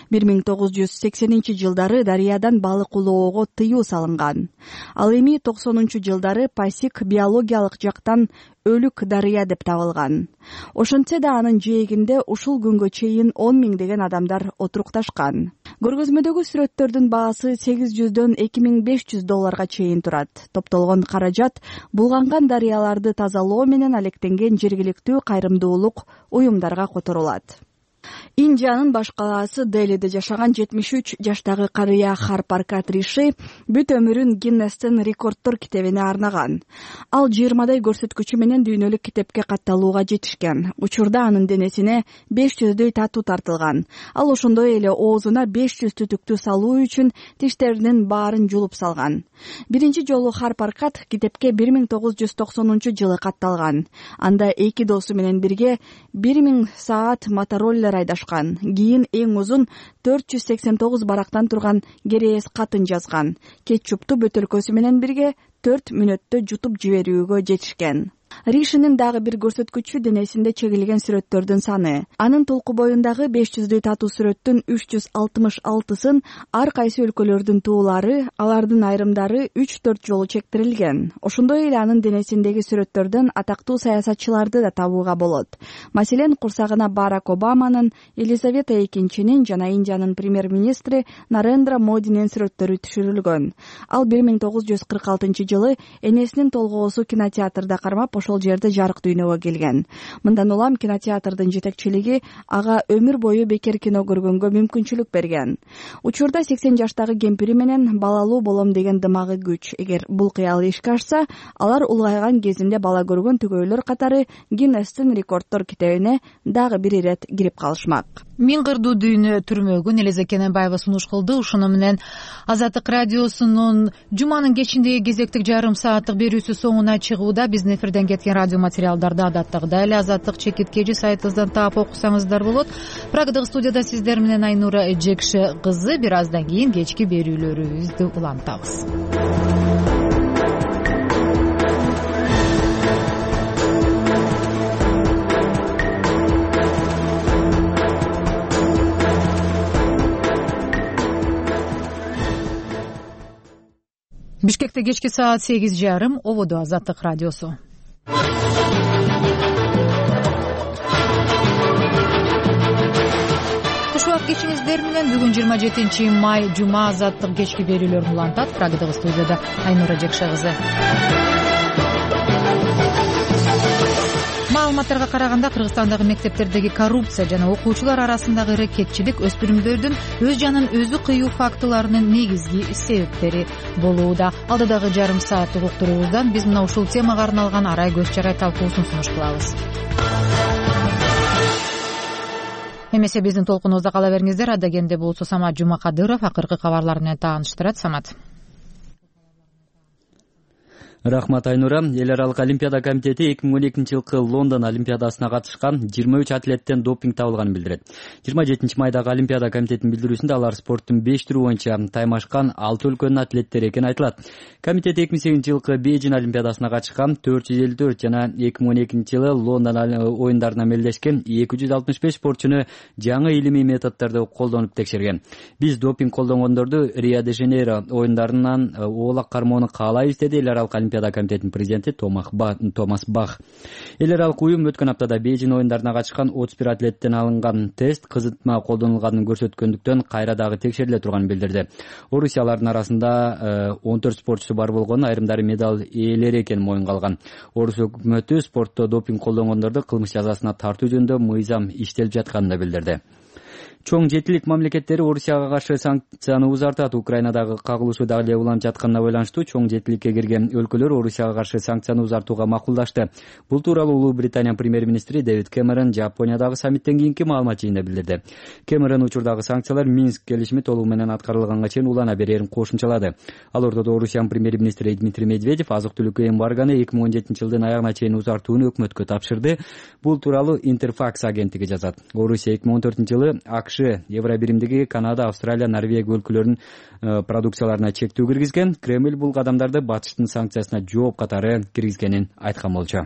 1980-жылдары дарыядан балык улоого тыюу салынган. Ал эми 90-жылдары Пасик биологиялык жактан өлүк дарыя деп табылган. Ошентсе да анын жээгинде ушул күнгө чейин 10 миңдеген адамдар отурукташкан. Көргөзмөдөгү сүрөттөрдүн баасы $800 – $2500 чейин турат. Топтолгон каражат булганган дарыяларды тазалоо менен алектенген жергиликтүү кайрымдуулук уюмдарга которулат. Индиянын баш калаасы Делиде жашаган 73 жаштагы карыя Харпаркат Риши бүт өмүрүн Гиннестин рекордтор китебине арнаган. Ал 20 көрсөткүчү менен дүйнөлүк китепке катталууга жетишкен. Учурда анын денесине 500 татуу тартылган. Ал ошондой эле оозуна 500 түтүктү салуу үчүн тиштеринин баарын жулуп салган. Биринчи жолу Харпаркат китепке 1990-жылы катталган. Анда 2 досу менен бирге 1000 саат мотороллер айдашкан. Кийин эң узун 489 барактан турган керээс катын жазган. Кетчупту бөтөлкөсү менен бирге 4 мүнөттө жутуп жиберүүгө жетишкен. Ришинин дагы бир көрсөткүчү денесинде чегилген сүрөттөрдүн саны. Анын толку боюндагы 500 татуу сүрөттүн 366-сын ар кайсы өлкөлөрдүн туулары, алардын айрымдары 3-4 жолу чектирилген. Ошондой эле анын денесиндеги сүрөттөрдөн атактуу саясатчыларды да табууга болот. Маселен, курсагына Барак Обаманын, Елизавета II жана Индиянын премьер-министри Нарендра Модинин сүрөттөрү түшүрүлгөн. Ал 1946-жылы энесинин толгоосу кинотеатрда кармап ошол жерде жарык дүйнөгө келген. Мындан улам кинотеатрдын жетекчилиги ага өмүр бою бекер кино көргөнгө мүмкүнчүлүк берген. Учурда 80 жаштагы кемпири менен балалуу болом деген дымагы күч. Эгер бул кыялы ишке ашса, алар улгайган кезинде бала көргөн түгөйлөр катары Гиннестин рекорддор китебине дагы бир ирет кирип калышмак. Миң кырдуу дүйнө түрмөгүн Элиза Кененбаева сунуш кылды. Ушуну менен Азаттык радиосунун жуманын кечиндеги кезектик жарым сааттык берүүсү соңуна чыгууда. Биздин эфирден кеткен радио материалдарды адаттагыдай эле Азаттык чекит KG сайтыбыздан таап окусаңыздар болот. Прагдагы студияда сиздер менен Айнура Жекши кызы. Бир аздан кийин кечки берүүлөрүбүздү улантабыз. Бишкекте кечки саат 8:30. Ободо Азаттык радиосу. Куш убак кечиңиздер менен бүгүн 27 май жума Азаттык кечки берүүлөрүн улантат. Прагдагы студияда Айнура Жекши кызы. Маалыматтарга караганда Кыргызстандагы мектептердеги коррупция жана окуучулар арасындагы ирекетчилик өспүрүмдөрдүн өз жанын өзү кыюу фактыларынын негизги себептери болууда. Алдыдагы жарым сааттык уктуруубуздан биз мына ушул темага арналган арай көз чарай талкуусун сунуш кылабыз. Эмесе биздин толкунубузда кала бериңиздер. Адегенде болсо Самат Жумакадыров акыркы кабарлар менен тааныштырат. Самат. Рахмат, Айнура. Эл аралык Олимпиада комитети 2012 жылкы Лондон Олимпиадасына катышкан 23 атлеттен допинг табылганын билдирет. 27 майдагы Олимпиада комитетинин билдирүүсүндө алар спорттун 5 түрү боюнча таймашкан 6 өлкөнүн атлеттери экени айтылат. Комитет 2008 жылкы Бейжин Олимпиадасына катышкан 454 жана 2012 жылы Лондон оюндарына мелдешкен 265 спортчуну жаңы илимий методдорду колдонуп текшерген. Биз допинг колдонгондорду Рио-де-Жанейро оюндарынан оолак кармоону каалайбыз, деди эл аралык Олимпиада комитетинин президенти Томас Бах. Эл аралык уюм өткөн аптада Бейжин оюндарына катышкан 31 атлеттен алынган тест кызытма колдонулганын көрсөткөндүктөн кайра дагы текшериле турганын билдирди. Орусиялардын арасында 14 спортчу бар болгону, айрымдары медаль ээлери экенин моюнга алган. Орус өкмөтү спортто допинг колдонгондорду кылмыш жазасына тартуу жөнүндө мыйзам иштелип жатканын да билдирди. Чоң жетилик мамлекеттери Орусияга каршы санкцияны узартат. Украинадагы кагылышуу дагы эле уланып жатканына байланыштуу чоң жетиликке кирген өлкөлөр Орусияга каршы санкцияны узартууга макулдашты. Бул тууралуу Улуу Британия премьер-министри Дэвид Кэмерон Жапониядагы саммиттен кийинки маалымат жыйынында билдирди. Кэмерон учурдагы санкциялар Минск келишими толугу менен аткарылганга чейин улана берерин кошумчалады. Ал ортодо Орусиянын премьер-министри Дмитрий Медведев азык-түлүккө эмбарганы 2017 жылдын аягына чейин узартууну өкмөткө тапшырды. Бул тууралуу Интерфакс агенттиги жазат. Орусия 2014 жылы АКШ, Евробиримдиги, Канада, Австралия, Норвегия өлкөлөрүнүн продукцияларына чектөө киргизген. Кремль бул кадамдарды батыштын санкциясына жооп катары киргизгенин айткан болчу.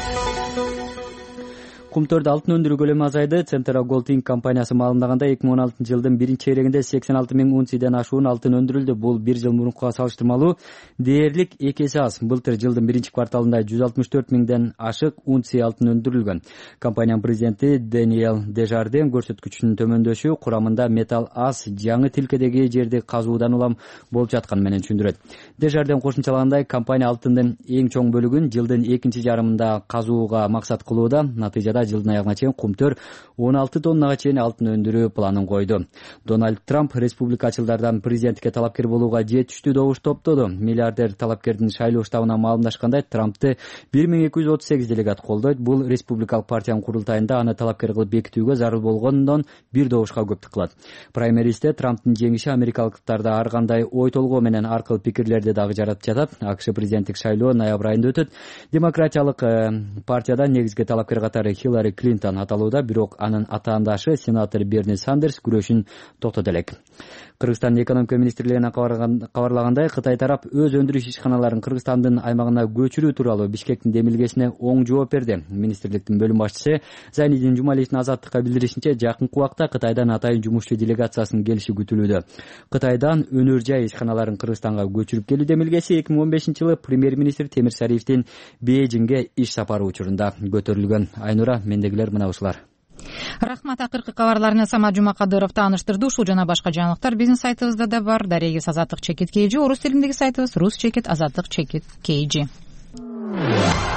Кумтөрдө алтын өндүрүү көлөмү азайды. Central Gold Inc. компаниясы маалымдаганда 2016 жылдын биринчи чейрегинде 86 000 унциядан ашуун алтын өндүрүлдү. Бул бир жыл мурункуга салыштырмалуу дээрлик 2 эсе аз. Былтыр жылдын биринчи кварталында 164 000ден ашык унция алтын өндүрүлгөн. Компаниянын президенти Дэниэл Дежарден көрсөткүчүнүн төмөндөшү курамында металл аз, жаңы тилкедеги жерди казуудан улам болуп жатканы менен түшүндүрөт. Дежарден кошумчалагандай, компания алтындын эң чоң бөлүгүн жылдын экинчи жарымында казууга максат кылууда. Натыйжада жылдын аягына чейин Кумтөр 16 тоннага чейин алтын өндүрүү планын койду. Дональд Трамп республикачылардан президенттикке талапкер болууга жетиштүү добуш топтоду. Миллиардер талапкердин шайлоо штабына маалымдашкандай, Трампты 1238 делегат колдойт. Бул республикалык партиянын курултайында аны талапкер кылып бекитүүгө зарыл болгондон бир добушка көптүк кылат. Праймеристе Трамптын жеңиши америкалыктарда ар кандай ой толгоо менен аркылуу пикирлерди дагы жаратып жатат. АКШ президенттик шайлоо ноябрь айында өтөт. Демократиялык партияда негизги талапкер катары Хиллари Клинтон аталууда, бирок анын атаандашы сенатор Берни Сандерс күрөшүн токтото элек. Кыргызстандын экономика министрлигинен кабарлагандай, Кытай тарап өз өндүрүш ишканаларын Кыргызстандын аймагына көчүрүү тууралуу Бишкектин демилгесине оң жооп берди. Министрликтин бөлүм башчысы Зайнидин Жумалиевдин Азаттыкка билдиришинче, жакынкы убакта Кытайдан атайын жумушчу делегациясынын келиши күтүлүүдө. Кытайдан өнөр жай ишканаларын Кыргызстанга көчүрүп келүү демилгеси 2015 жылы премьер-министр Темир Сариевдин Бейжиңге иш сапары учурунда көтөрүлгөн. Айнура, мендегилер мына ушулар. Рахмат. Акыркы кабарларына Самат Жумакадыров тааныштырды. Ушул жана башка жаңылыктар биздин сайтыбызда да бар. Дарегиз Азаттык чекит KG, орус тилиндеги сайтыбыз Рус чекит Азаттык чекит KG.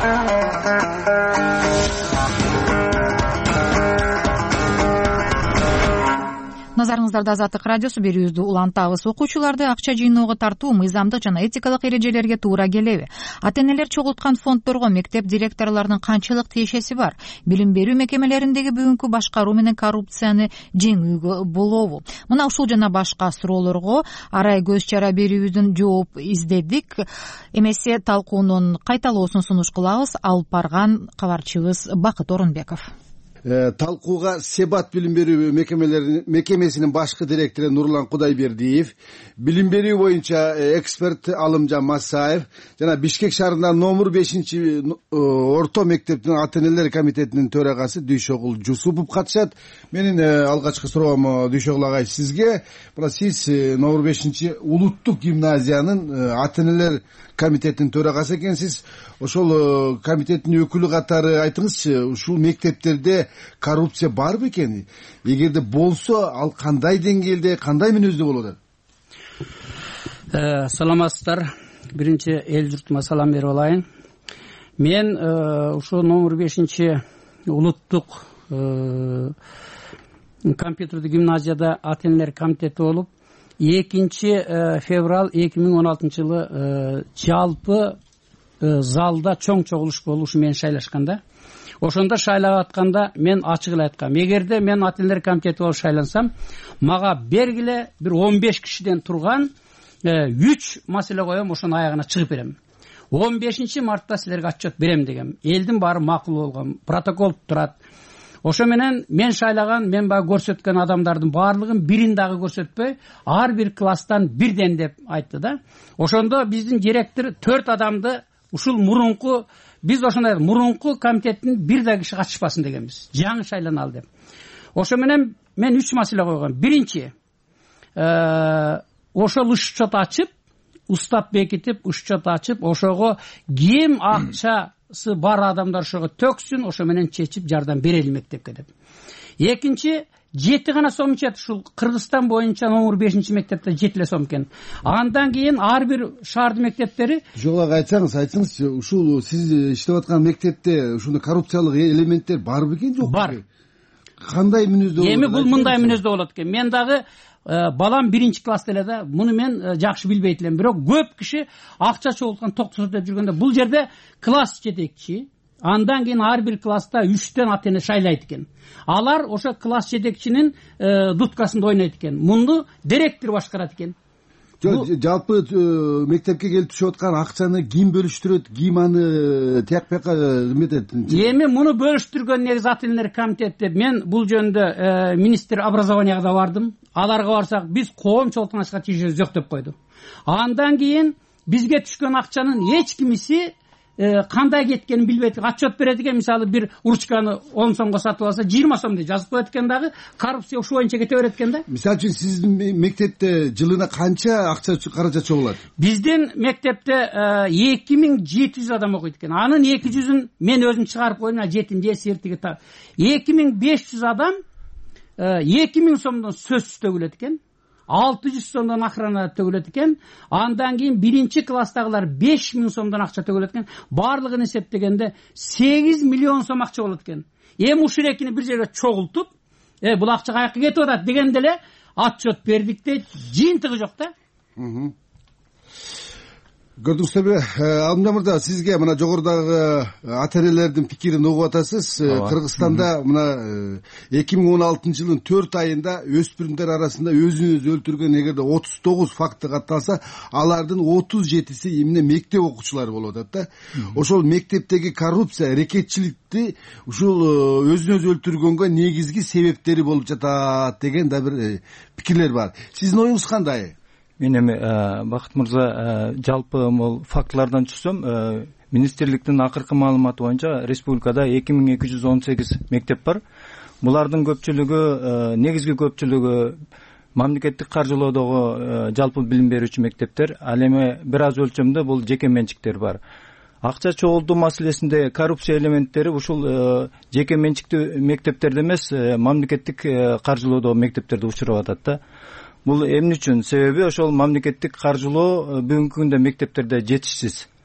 Назарыңыздарда Азаттык радиосу. Берүүбүздү улантабыз. Окуучуларды акча жыйноого тартуу мыйзамдык жана этикалык эрежелерге туура келеби? Ата-энелер чогулткан фонддорго мектеп директорлорунун канчалык тиешеси бар? Билим берүү мекемелериндеги бүгүнкү башкаруу менен коррупцияны жеңүүгө болобу? Мына ушул жана башка суроолорго арай көз чара берүүбүздүн жооп издедик. Эмесе талкуунун кайталоосун сунуш кылабыз. Алып барган кабарчыбыз Бакыт Орунбеков. Талкууга Себат билим берүү мекемесинин башкы директору Нурлан Кудайбердиев, билим берүү боюнча эксперт Алымжан Масаев жана Бишкек шаарындагы номер 5-орто мектептин ата-энелер комитетинин төрагасы Дүйшөгүл Жусупов катышат. Менин алгачкы суроом Дүйшөгүл агай сизге. Мына сиз номер 5-улуттук гимназиянын ата-энелер комитетинин төрагасы экенсиз. Ошол комитеттин өкүлү катары айтыңызчы, ушул мектептерде коррупция бар бекен? Эгерде болсо, ал кандай деңгээлде, кандай мүнөздө болот? Саламатсыздар. Биринчи эл журтума салам берип алайын. Мен ушул номер 5-улуттук компьютердик гимназияда ата-энелер комитети болуп, 2 февраль 2016-жылы жалпы залда чоң чогулуш болуп ушу менен шайлашканда. Ошондо шайлап атканда мен ачык эле айткам, эгерде мен ата-энелер комитети болуп шайлансам, мага бергиле бир 15 кишиден турган 3 маселе коем, ошонун аягына чыгып берем. 15-мартта силерге отчет берем дегем. Элдин баары макул болгон, протокол турат. Ошо менен мен шайлаган, мен баа көрсөткөн адамдардын баардыгын бирин дагы көрсөтпөй, ар бир класстан бирден деп айтты да. Ошондо биздин директор 4 адамды ушул мурунку, биз ошондой мурунку комитеттин бир да киши катышпасын дегенбиз. Жаңы шайланалы деп. Ошо менен мен 3 маселе койгом. Биринчи, ошол учет ачып, устап бекитип, учет ачып, ошого ким акчасы бар адамдар ошого төксүн, ошо менен чечип жардам берели мектепке деп. Экинчи, 7 гана сом чет, ушул Кыргызстан боюнча номер 5-мектепте 7 сом экен. Андан кийин ар бир шаардын мектептери жолок айтсаңызчы, ушул сиз иштеп аткан мектепте ушундай коррупциялык элементтер бар бекен, жокпу? Бар. Кандай мүнөздө болот? Эми бул мындай мүнөздө болот экен. Мен дагы балам 1-класста эле да, муну мен жакшы билбейт элем. Бирок көп киши акча чогулткан токтосо деп жүргөндө, бул жерде класс жетекчи, андан кийин ар бир класста 3төн ата-эне шайлайт экен. Алар ошо класс жетекчинин дуткасында ойнойт экен. Мунду директор башкарат экен. Жалпы мектепке келип түшүп аткан акчаны ким бөлүштүрөт, ким аны тияк бияка эметет? Эми муну бөлүштүргөн негизи ата-энелер комитети. Мен бул жөнүндө министр образованияга да бардым. Аларга барсак, биз коомчулуктун ачка тийишебиз жок деп койду. Андан кийин бизге түшкөн акчанын эч кимиси кандай кеткенин билбейт. Отчет берет экен, мисалы бир ручканы 10 сомго сатып алса 20 сом деп жазып коет экен, дагы коррупция ушул боюнча кете берет экен да. Мисалы үчүн сиздин мектепте жылына канча акча каражат чогулат? Биздин мектепте 2700 адам окуйт экен. Анын 200-ün мен өзүм чыгарып койдум, жетинчи сертиги 2500 адам 2000 сомдон сөзсүз төгүлөт экен. 600 сомдон охрана төгүлөт экен. Андан кийин 1-класстагылар 5000 сомдон акча төгүлөт экен. Баардыгын эсептегенде 8 миллион сом акча болот экен. Эми ушул экини бир жерге чогултуп, бул акча каяка кетип атат дегенде эле отчет бердик дейт. Жыйынтыгы жок да. Көрдүңүздөрбү, Алымжан мырза, сизге мына жогорудагы ата-энелердин пикирин угуп атасыз. Кыргызстанда мына 2016-жылдын 4 айында өспүрүмдөр арасында өзүн өзү өлтүргөн эгерде 39 факты катталса, алардын 37-си эмне мектеп окуучулары болуп атат да. Ошол мектептеги коррупция, рекетчиликти ушул өзүн өзү өлтүргөнгө негизги себептери болуп жатат деген да бир пикирлер бар. Сиздин оюңуз кандай? Мен эми Бакыт мырза, жалпы могул фактылардан түшсөм, министрликтин акыркы маалыматы боюнча республикада 2218 мектеп бар. Булардын көпчүлүгү, негизги көпчүлүгү мамлекеттик каржылоодогу жалпы билим берүүчү мектептер. Ал эми бир аз өлчөмдө бул жеке менчиктер бар. Акча чогултуу маселесинде коррупция элементтери ушул жеке менчиктүү мектептерде эмес, мамлекеттик каржылоодогу мектептерде учурап атат да. Бул эмне үчүн? Себеби ошол мамлекеттик каржылоо бүгүнкү күндө мектептерде жетишсиз.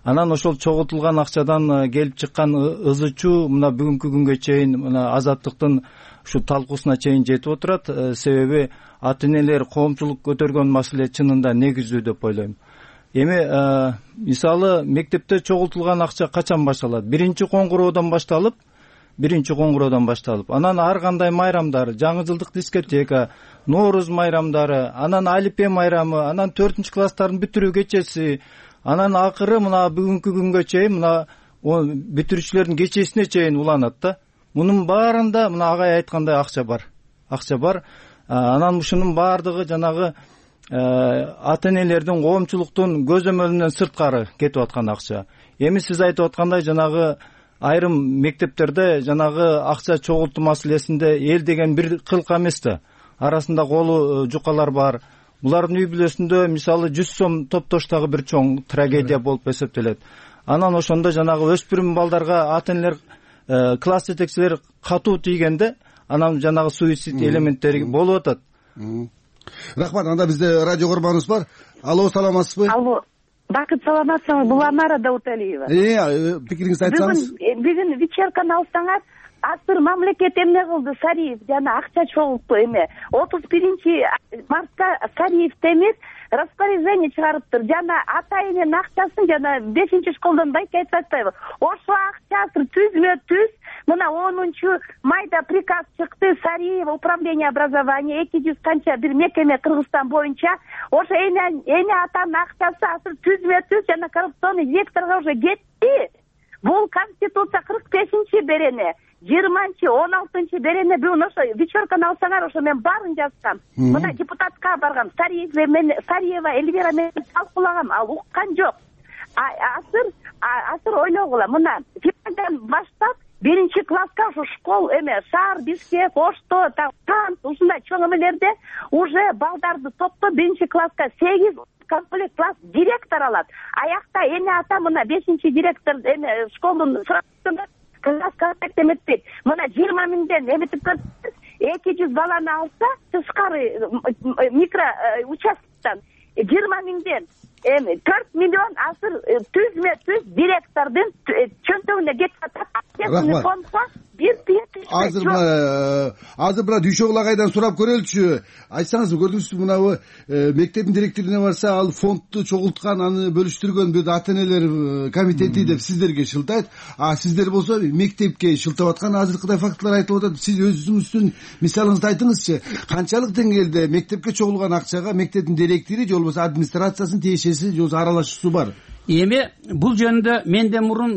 анан ошол чогултулган акчадан келип чыккан ызы чуу мына бүгүнкү күнгө чейин мына Азаттыктын ушул талкуусуна чейин жетип отурат. Себеби ата энелер коомчулук көтөргөн маселе чынында негиздүү деп ойлойм. Эми мисалы мектепте чогултулган акча качан башталат? Биринчи коңгуроодон башталып, анан ар кандай майрамдар, жаңы жылдык дискотека, Нооруз майрамдары, анан Алипе майрамы, анан 4 класстардын бүтүрүү кечеси, анан акыры мына бүгүнкү күнгө чейин мына бүтүрүүчүлөрдүн кечесине чейин уланат да. Мунун баарында мына агай айткандай акча бар. Анан ушунун баардыгы жанагы ата энелердин коомчулуктун көзөмөлүнөн сырткары кетип аткан акча. Эми сиз айтып аткандай жанагы айрым мектептерде жанагы акча чогултуу маселесинде эл деген бир кылка эмес да. Арасында колу жукалар бар. Булардын үй бүлөсүндө мисалы 100 сом топтоштагы бир чоң трагедия болуп эсептелет. Анан ошондо жанагы өспүрүм балдарга ата энелер, класс жетекчилер катуу тийгенде анан жанагы суицид элементтери болуп атат. Рахмат. Анда бизде радио көрманыбыз бар. Алло, саламатсызбы? Алло. Бакыт, саламатсызбы? Бул Анара Дауталиева. Пикириңизди айтсаңыз. Бүгүн вечерканы алсаңар, азыр мамлекет эмне кылды? Сариев жана акча чогулту эме 31 мартта Сариев темир распоряжение чыгарыптыр. Жана ата эненин акчасын жана 5-школдон байке айтып атпайбы? Ошо акчасы түзмө-түз мына 10 майда приказ чыкты. Сариев управление образования 200 канча бир мекеме Кыргызстан боюнча ошо эне атанын акчасы азыр түзмө-түз жана коррупционный директорго уже кетти. Бул Конституция 45 берене, 20-16 берене бүгүн ошо вечерканы алсаңар, ошо мен баарын жазгам. Мына депутатка баргам, Сариева Эльвира менен талкуулагам, ал уккан жок. Азыр ойлогула, мына февралдан баштап 1-класска ушу школ шаар, Бишкек, Ошто, Тант ушундай чоң эмелерде уже балдарды топтоп 1-класска 8 комплект класс директор алат. Аякта эне ата мына 5-директор школдун сұрақтында класс контакт эметпейт. Мына 20 миңден эметип көрсөтсөз, 200 баланы алса, тышкары микро участоктон 20 миңден 4 миллион азыр түзмө-түз директордун чөнтөгүнө кетип атат. Азыр мына Дүйшөгүл сурап көрөлүчү. Айтсаңыз, көрдүңүзбү мынабы мектептин директоруна барса, ал фондду чогулткан, аны бөлүштүргөн бир ата энелер комитети деп сиздерге шылтайт. Сиздер болсо мектепке шылтап аткан азыркыдай фактылар айтылып атат. Сиз өзүңүздүн мисалыңызды айтыңызчы. Канчалык деңгээлде мектепке чогулган акчага мектептин директори же болбосо администрациясынын тиешеси же аралашуусу бар? Эми бул жөнүндө менде мурун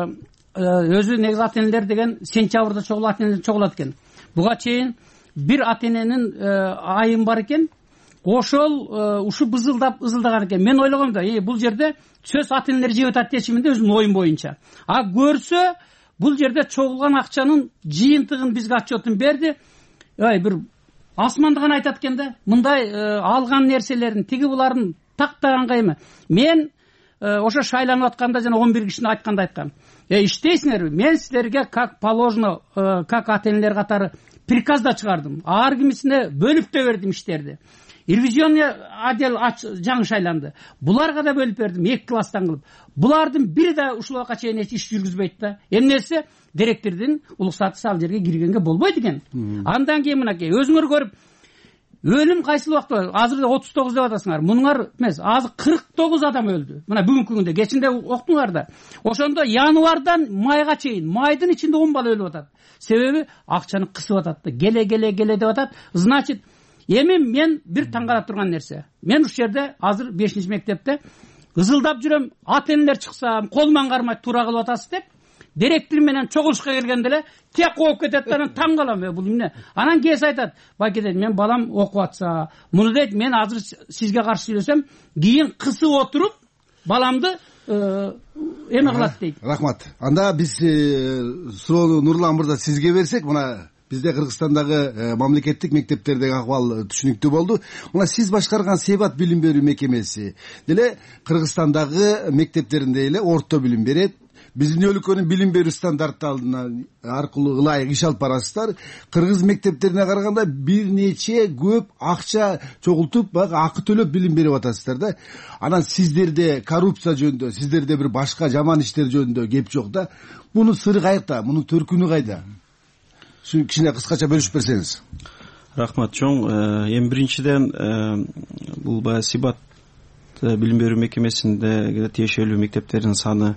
өзү негизи ата энелер деген сентябрда ата энелер чогулат экен. Буга чейин бир ата эненин айым бар экен. Ошол ушу ызылдаган экен. Мен ойлогом да, бул жерде сөз ата энелер жеп атат дечимин да, өзүмдүн оюм боюнча. Көрсө бул жерде чогулган акчанын жыйынтыгын бизге отчетун берди. Бир асманды гана айтат экен да. Мындай алган нерселерин тиги булардын тактаганга эме. Мен ошо шайланып атканда жана 11 кишини айтканда айткам. Иштейсиңерби? Мен силерге как положено, как ата энелер катары приказ да чыгардым. Ар кимисине бөлүп да бердим иштерди. Ревизионный отдел жаңы шайланды. Буларга да бөлүп бердим 2 класстан кылып. Булардын бири да ушул убакка чейин иш жүргүзбөйт да. Эмнеси? Директордун улук статусы ал жерге киргенге болбойт экен. Андан кийин мынакей өзүңөр көрүп өлүм кайсыл убакта? Азыр 39 деп атасыңар. Мунуңар эмес, азыр 49 адам өлдү. Мына бүгүнкү күндө, кечинде октуңар да. Ошондо январдан майга чейин, майдын ичинде 10 бала өлүп атат. Себеби акчаны кысып атат да. Келе деп атат. Значит, эми мен бир таңкалап турган нерсе. Мен ушул жерде азыр 5-мектепте ызылдап жүрөм. Ата энелер чыкса, колуман кармай туура кылып атасыз деп. Директор менен чогулушка келгенде эле тек кооп кетет да, анан таң калам, бул эмне? Анан кээси айтат, байке дейт, мен балам окуп атса, муну дейт, мен азыр сизге каршы сүйлөсөм, кийин кысып отуруп баламды эме кылат дейт. Рахмат. Анда биз суроону Нурлан мырза сизге берсек, мына бизде Кыргызстандагы мамлекеттик мектептердеги акыбал түшүнүктүү болду. Мына сиз башкарган Себат билим берүү мекемеси деле Кыргызстандагы мектептеринде эле орто билим берет. биздин өлкөнүн билим берүү стандарттарына аркылуу ылайык иш алып барасыздар. Кыргыз мектептерине караганда бир нече көп акча чогултуп, баягы акы төлөп билим берип атасыздар да. Анан сиздерде коррупция жөнүндө, сиздерде бир башка жаман иштер жөнүндө кеп жок да. Мунун сыры кайда? Мунун төркүнү кайда? Şu кичине кыскача бөлүшүп берсеңиз. Рахмат чоң. Эми биринчиден бул баягы Сибат билим берүү мекемесинде тиешелүү мектептердин саны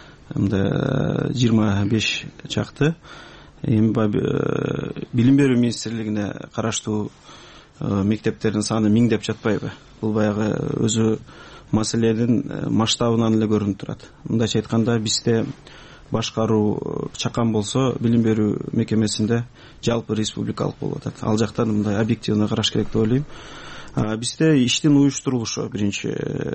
25 чакты. Эми билим берүү министрлигине караштуу мектептердин саны 1000 деп жатпайбы? Бул баягы өзү маселенин масштабынан эле көрүнүп турат. Мындайча айтканда бизде башкаруу чакан болсо билим берүү мекемесинде жалпы республикалык болуп атат. Ал жактан мындай объективно караш керек деп ойлойм. Бизде иштин уюштурулушу биринчи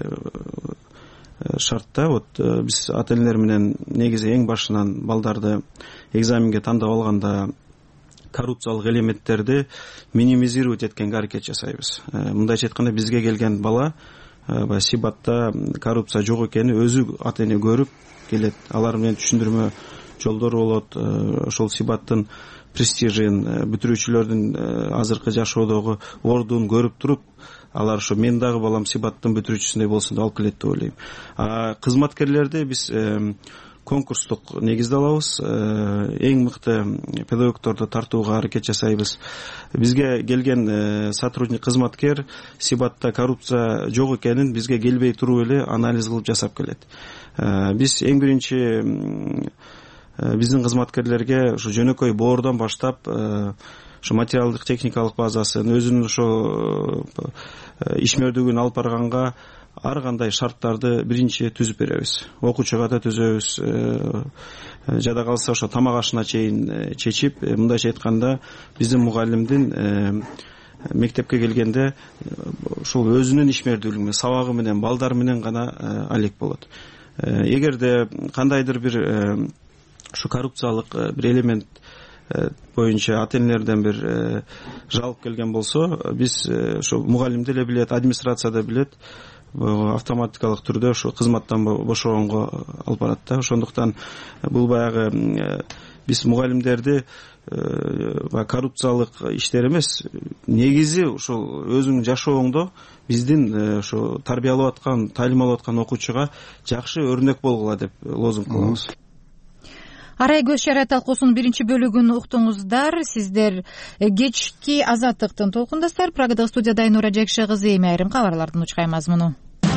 шартта. Вот биз ата энелер менен негизи эң башынан балдарды экзаменге тандап алганда коррупциялык элементтерди минимизировать эткенге аракет жасайбыз. Мындайча айтканда бизге келген бала Сибатта коррупция жок экенин өзү ата эне көрүп келет. Алар менен түшүндүрмө жолдору болот. Ошол Сибаттын престижин, бүтүрүүчүлөрдүн азыркы жашоодогу ордун көрүп туруп, алар ошо мен дагы балам Сибаттын бүтүрүүчүсүндөй болсун деп алып келет деп ойлойм. Кызматкерлерди биз конкурстук негизде алабыз. Эң мыкты педагогдорду тартууга аракет жасайбыз. Бизге келген сотрудник, кызматкер Сибатта коррупция жок экенин бизге келбей туруп эле анализ кылып жасап келет. Биз эң биринчи биздин кызматкерлерге ушу жөнөкөй боордон баштап ушу материалдык техникалык базасын, өзүнүн ошо ишмердүүлүгүн алып барганга ар кандай шарттарды биринчи түзүп беребиз. Окуучуга да түзөбүз. Жада калса ошо тамак ашына чейин чечип, мындайча айтканда биздин мугалимдин мектепке келгенде ушул өзүнүн ишмердүүлүгү менен, сабагы менен, балдар менен гана алек болот. Эгерде кандайдыр бир ушу коррупциялык бир элемент боюнча ата энелерден бир жалоп келген болсо, биз ошо мугалим деле билет, администрация да билет, автоматикалык түрдө ошо кызматтан бошогонго алып барат да. Ошондуктан бул баягы биз мугалимдерди коррупциялык иштер эмес, негизи ошол өзүңүн жашооңдо биздин ошо тарбиялап аткан, таалим алып аткан окуучуга жакшы өрнөк болгула деп лозунг коебуз. Арай көз чарай талкуусунун биринчи бөлүгүн уктуңуздар. Сиздер кечки Азаттыктын толкундасыздар. Прагадагы студияда Айнура Жакшы кызы. Эми айрым кабарлардын учкай мазмуну.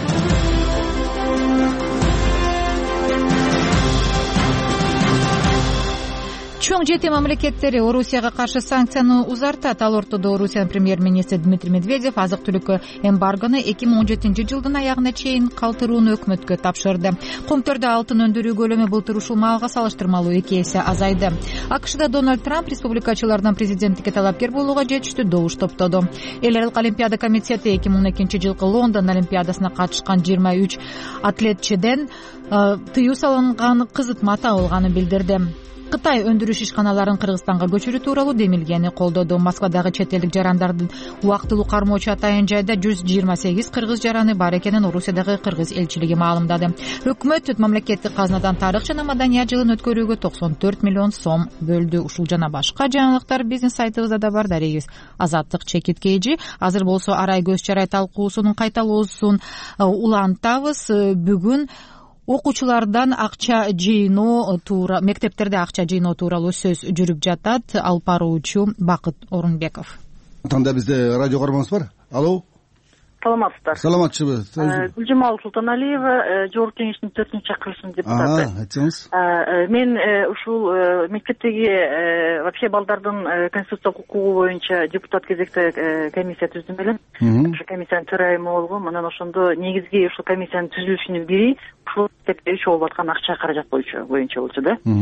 Чоң жети мамлекеттери Орусияга каршы санкцияны узартат. Ал ортодо Орусиянын премьер-министри Дмитрий Медведев азык-түлүккө эмбаргону 2017-жылдын аягына чейин калтырууну өкмөткө тапшырды. Комтордо алтын өндүрүү көлөмү былтыр ушул маалга салыштырмалуу 2 эсе азайды. АКШда Дональд Трамп республикачылардан президенттикке талапкер болууга жетиштүү добуш топтоду. Эл аралык олимпиада комитети 2012-жылкы Лондон олимпиадасына катышкан 23 атлетчиден тыюу салынган кызытма табылганын билдирди. Кытай өндүрүш ишканаларын Кыргызстанга көчүрүү тууралуу демилгени колдоду. Москвадагы чет элдик жарандардын убактылуу кармоочу атайын жайда 128 кыргыз жараны бар экенин Орусиядагы кыргыз элчилиги маалымдады. Өкмөт мамлекеттик казнадан тарых жана маданият жылын өткөрүүгө 94 миллион сом бөлдү. Ушул жана башка жаңылыктар биздин сайтыбызда да бар. Дарегиз Азаттык чекиткейжи. Азыр болсо арай көз чарай талкуусунун кайталоосун улантабыз. Бүгүн окуучулардан акча жыйноо туура, мектептерде акча жыйноо тууралуу сөз жүрүп жатат. Алып баруучу Бакыт Орунбеков. Танда бизде радио карманыбыз бар. Алло. Саламатсыздар. Саламатчыбы. Гүлжамал Султаналиева, Жогорку кеңештин 4-чакырылышынын депутаты. Айтыңыз. Мен ушул мектептеги вообще балдардын конституциялык укугу боюнча депутат кезекте комиссия түздүм элем. Ошол комиссиянын төрайымы болгом. Анан ошондо негизги ушул комиссиянын түзүлүшүнүн бири ушул мектепте чогулуп аткан акча каражат боюнча болчу да.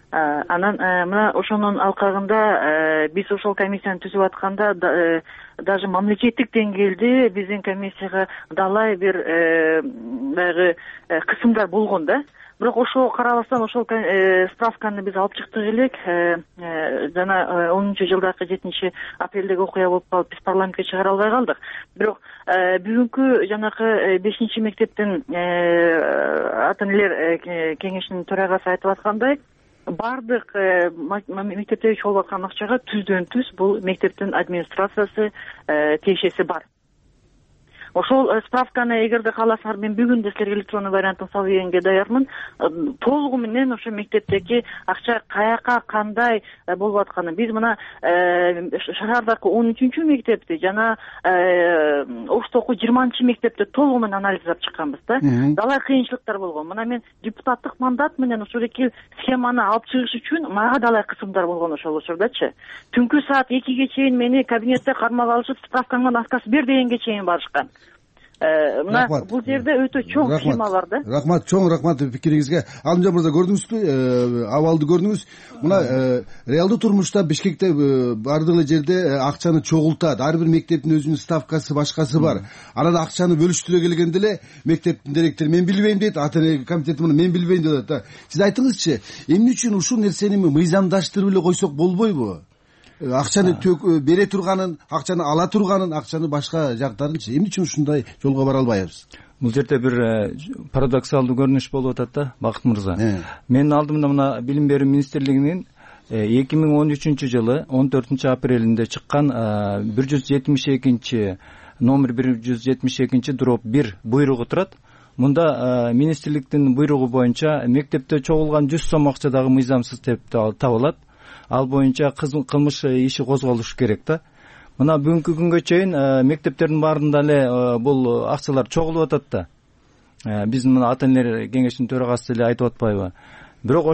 Анан мына ошонун алкагында биз ошол комиссияны түзүп атканда даже мамлекеттик деңгээлде биздин комиссияга далай бир баягы кысымдар болгон да. Бирок ошого карабастан ошол справканы биз алып чыктык элек. Жана 10-жылдагы 7-апрелдеги окуя болуп калып биз парламентке чыгара албай калдык. Бирок бүгүнкү жанакы 5-мектептин ата энелер кеңешинин төрагасы айтып аткандай, бардык мектептерге чогулуп аткан акчага түздөн түз бул мектептин администрациясы тиешеси бар. Ошол справканы эгерде кааласаңар, мен бүгүн да силерге электрондуу вариантын салып бергенге даярмын. Толугу менен ошо мектептеги акча каяка кандай болуп атканын. Биз мына шаардагы 13-мектепти жана Оштогу 20-мектепти толугу менен анализдеп чыкканбыз да. Далай кыйынчылыктар болгон. Мына мен депутаттык мандат менен ушул эки схеманы алып чыгыш үчүн мага далай кысымдар болгон ошол учурдачы. Түнкү саат 2ге чейин мени кабинетте кармап алышып, справкаңан аткасы бер дегенге чейин барышкан. Мына бул жерде өтө чоң схема бар да. Рахмат, чоң рахмат пикириңизге. Алымжан мырза, көрдүңүзбү? Абалды көрдүңүз. Мына реалдуу турмушта Бишкекте бардык эле жерде акчаны чогултат. Ар бир мектептин өзүнүн ставкасы, башкасы бар. Анан акчаны бөлүштүрө келгенде эле мектептин директору мен билбейм дейт, ата эне комитети муну мен билбейм деп атат. Сиз айтыңызчы, эмне үчүн ушул нерсени мыйзамдаштырып эле койсок болбойбу? Акчаны бере турганын, акчаны ала турганын, акчаны башка жактарынчы эмне үчүн ушундай жолго бара албайбыз? Бул жерде бир парадоксалдуу көрүнүш болуп атат да, Бакыт мырза. Менин алдымда мына Билим берүү министрлигинин 2013-жылы 14-апрелинде чыккан 172 номер 172-1 буйругу турат. Мында министрликтин буйругу боюнча мектепте чогулган 100 сом акча дагы мыйзамсыз деп табылат. Ал боюнча кылмыш иши козголуш керек да. Мына бүгүнкү күнгө чейин мектептердин баарында эле бул акчалар чогулуп атат да. Биздин мына ата энелер кеңешинин төрагасы эле айтып атпайбы? Бирок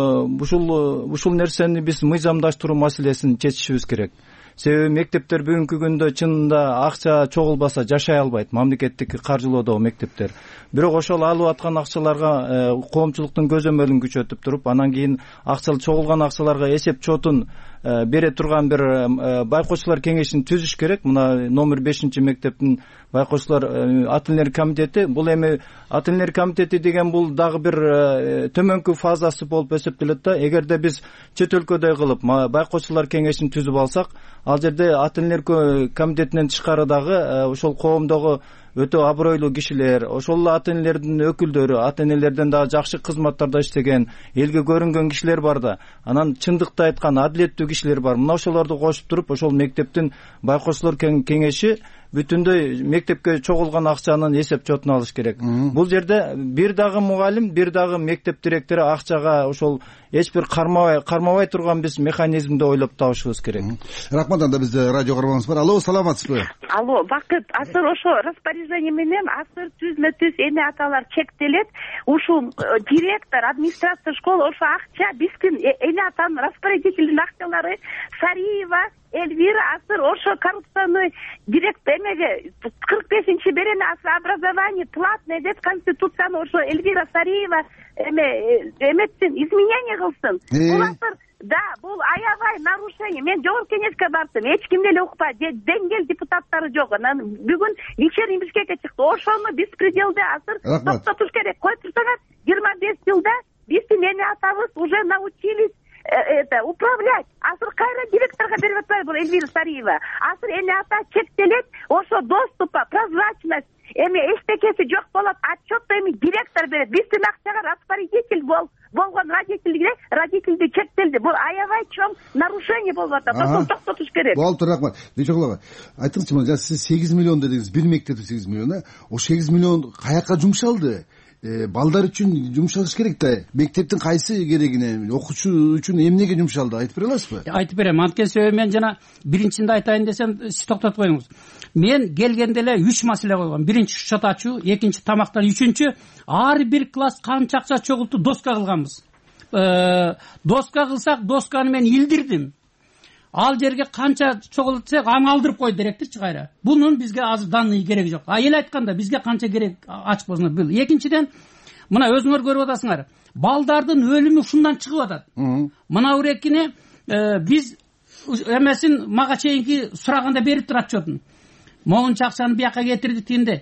ушул нерсени биз мыйзамдаштыруу маселесин чечишибиз керек. Себеби мектептер бүгүнкү күндө чынында акча чогулбаса жашай албайт, мамлекеттик каржылоодогу мектептер. Бирок ошол алып аткан акчаларга коомчулуктун көзөмөлүн күчөтүп туруп, анан кийин чогулган акчаларга эсеп чотун бере турган бир байкоочулар кеңешин түзүш керек. Мына номер 5-мектептин байкоочулар ата энелер комитети, бул эми ата энелер комитети деген бул дагы бир төмөнкү фазасы болуп эсептелет да. Эгерде биз чет өлкөдөй кылып байкоочулар кеңешин түзүп алсак, ал жерде ата энелер комитетинен тышкары дагы ошол коомдогу өтө абройлуу кишилер, ошол ата энелердин өкүлдөрү, ата энелерден дагы жакшы кызматтарда иштеген, элге көрүнгөн кишилер бар да. Анан чындыкты айткан адилеттүү кишилер бар. Мына ошолорду кошуп туруп, ошол мектептин байкоочулар кеңеши бүтүндөй мектепке чогулган акчанын эсеп чотун алыш керек. Бул жерде бир дагы мугалим, бир дагы мектеп директору акчага ошол эч бир кармабай турган биз механизмди ойлоп табышыбыз керек. Рахмат. Анда бизде радио кармагыбыз бар. Алло, саламатсызбы? Алло, Бакыт, азыр ошо распоряжение менен азыр түзмө-түз эне аталар чектелет. Ушул директор, администрация школы ошо акча биздин эне атанын распорядительдин акчалары Сариева Эльвира азыр ошо коррупционный директор эмеге 45-чи берене образование платное деп конституцияны ошо Эльвира Сариева эметсин, изменение кылсын. Бул азыр да, бул аябай нарушение. Мен жогорку кеңешке бардым, эч ким деле укпай, деңгел депутаттары жок. Анан бүгүн вечерний Бишкекке чыкты. Ошону беспределде азыр токтотуш керек. Коюп турсаңар, 25 жылда биздин эне атабыз уже научились управлять. Азыр кайра директорго берип атпайбы бул Эльвира Сариева? Азыр эне ата чектелет, ошо доступа, прозрачность, эчтекеси жок болот, отчетто директор берет. Биздин акчага распорядитель болгон родительди чектелди. Бул аябай чоң нарушение болуп атат. Ошону токтотуш керек. Болду, рахмат. Дечоглова, айтыңызчы, сиз 8 миллион дедиңиз, бир мектепте 8 миллион, Ошо 8 миллион каяка жумшалды? Балдар үчүн жумшалыш керек да. Мектептин кайсы керегине, окуучу үчүн эмнеге жумшалды? Айтып бере аласызбы? Айтып берем. Анткени себеби мен жана биринчисинде айтайын десем, сиз токтотуп коюңуз. Мен келгенде эле 3 маселе койгом. Биринчи счет ачуу, экинчи тамактан, үчүнчү ар бир класс канча акча чогулту доска кылганбыз. Доска кылсак, досканы мен илдирдим. Ал жерге канча чогултсак, аны алдырып койду директорчу кайра. Бунун бизге азыр данный кереги жок. Эл айтканда бизге канча керек ачык болсун бул. Экинчиден, мына өзүңөр көрүп атасыңар, балдардын өлүмү ушундан чыгып атат. Мына урекине биз эмесин мага чейинки сураганда берип тур отчетун. Моунча акчаны бияка кетирдик дегенде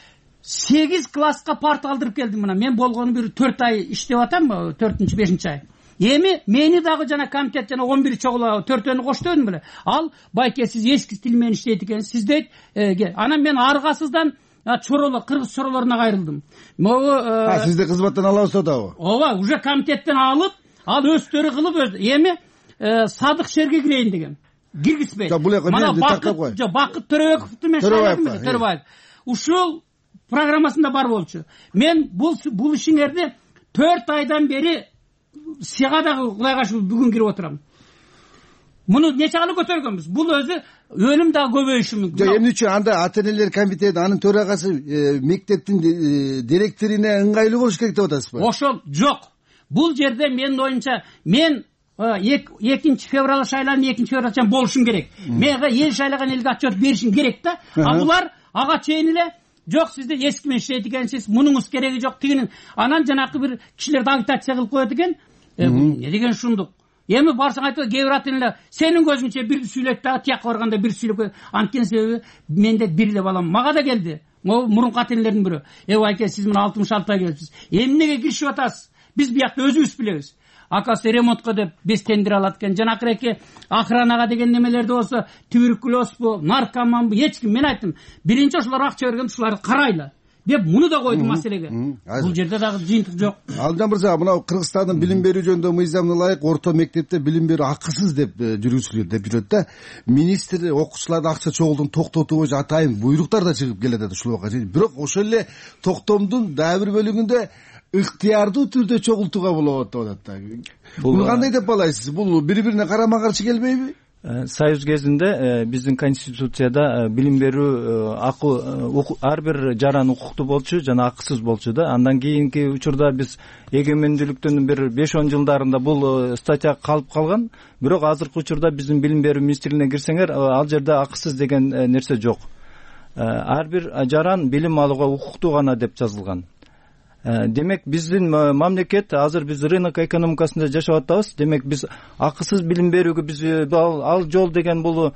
8 класска парта алдырып келдим. Мына мен болгону бир 4 ай иштеп атам, 4-5 ай. Эми мени дагы жана комитет жана 11 чогула 4-өнү коштойдум беле. Ал байке сиз эски тил менен иштейт экенсиз, сиз дейт. Анан мен аргасыздан чороло, кыргыз чоролоруна кайрылдым. Могу сизди кызматтан алабыз атабы? Ооба, уже комитеттен алып, ал өздөрү кылып эми Садык шерге кирейин деген. Киргизбейт. Мана Бакыт Төрөбековду мен шайладым эле, Төрөбаев. Ушул программасында бар болчу. Мен бул ишиңерди 4 айдан бери сага дагы Кудайга шүгүр бүгүн кирип отурам. Муну нече жолу көтөргөнбүз. Бул өзү өлүм дагы көбөйүшү мүмкүн. Эмне үчүн анда ата-энелер комитети, анын төрагасы мектептин директоруна ыңгайлуу болуш керек деп атасызбы? Ошол жок. Бул жерде менин оюмча мен 2 февралда шайландым, 2 февралда болушум керек. Менге эл шайлаган элге отчет беришим керек да. А булар ага чейин эле жок, сизде эски менен иштейт экенсиз, мунуңуз кереги жок дегенин. Анан жанакы бир кишилерди агитация кылып коет экен. Не деген ушундук? Эми барсаң айтып, кээ бир ата-энелер сенин көзүңчө бирди сүйлөйт да, тияка барганда бир сүйлөп, анткени себеби менде бир эле балам. Мага да келди. Мурунку ата-энелердин бири. Байке, сиз мына 66 келипсиз. Эмнеге киришип атасыз? Биз биякта өзүбүз билебиз. Акасы ремонтко деп 5 тендер алат экен. Жанакыреки охранага деген немелерди болсо, туберкулезбу, наркоманбы, эч ким. Мен айттым, биринчи ошолор акча берген, ушуларды карайлы деп муну да койдум маселеге. Бул жерде дагы жыйынтык жок. Алжан мырза, мына Кыргызстандын билим берүү жөнүндө мыйзамына ылайык орто мектепте билим берүү акысыз деп жүргүзүлөт деп жүрөт да. Министр окуучуларды акча чогултууну токтотуу боюнча атайын буйруктар да чыгып келет ушул убакка чейин. Бирок ошол эле токтомдун дагы бир бөлүгүндө ыктыярдуу түрдө чогултууга болот деп атат. Бул кандай деп балайсыз? Бул бири-бирине карама каршы келбейби? Союз кезинде биздин конституцияда билим берүү ар бир жаран укуктуу болчу жана акысыз болчу да. Андан кийинки учурда биз эгемендүүлүктүн бир 5-10 жылдарында бул статья калып калган. Бирок азыркы учурда биздин билим берүү министрлигине кирсеңер, ал жерде акысыз деген нерсе жок. Ар бир жаран билим алууга укуктуу гана деп жазылган. Демек биздин мамлекет азыр биз рынок экономикасында жашап атабыз. Демек биз акысыз билим берүүгө биз ал жол деген бул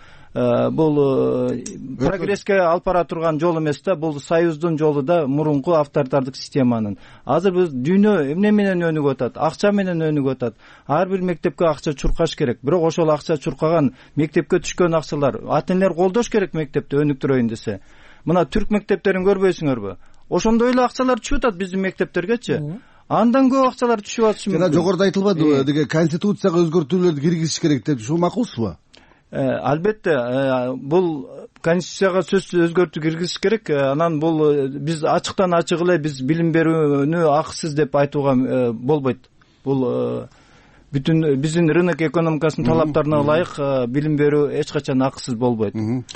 прогресске алып бара турган жол эмес да. Бул союздун жолу да, мурунку авторитардык системанын. Азыр биз дүйнө эмне менен өнүгүп атат? Акча менен өнүгүп атат. Ар бир мектепке акча чуркаш керек. Бирок ошол акча чуркаган мектепке түшкөн акчалар ата-энелер колдош керек мектепти өнүктүрөйүн десе. Мына түрк мектептерин көрбөйсүңөрбү? Ошондой эле акчалар түшүп атат биздин мектептергечи. Андан көп акчалар түшүп атышы мүмкүн. Жана жогоруда айтылбадыбы, деге конституцияга өзгөртүүлөрдү киргизиш керек деп, ушул макулсузбу? Албетте, бул конституцияга сөзсүз өзгөртүү киргизиш керек. Анан бул биз ачыктан ачык эле биз билим берүүнү акысыз деп айтууга болбойт. Бул бүтүн биздин рынок экономикасынын талаптарына ылайык билим берүү эч качан акысыз болбойт.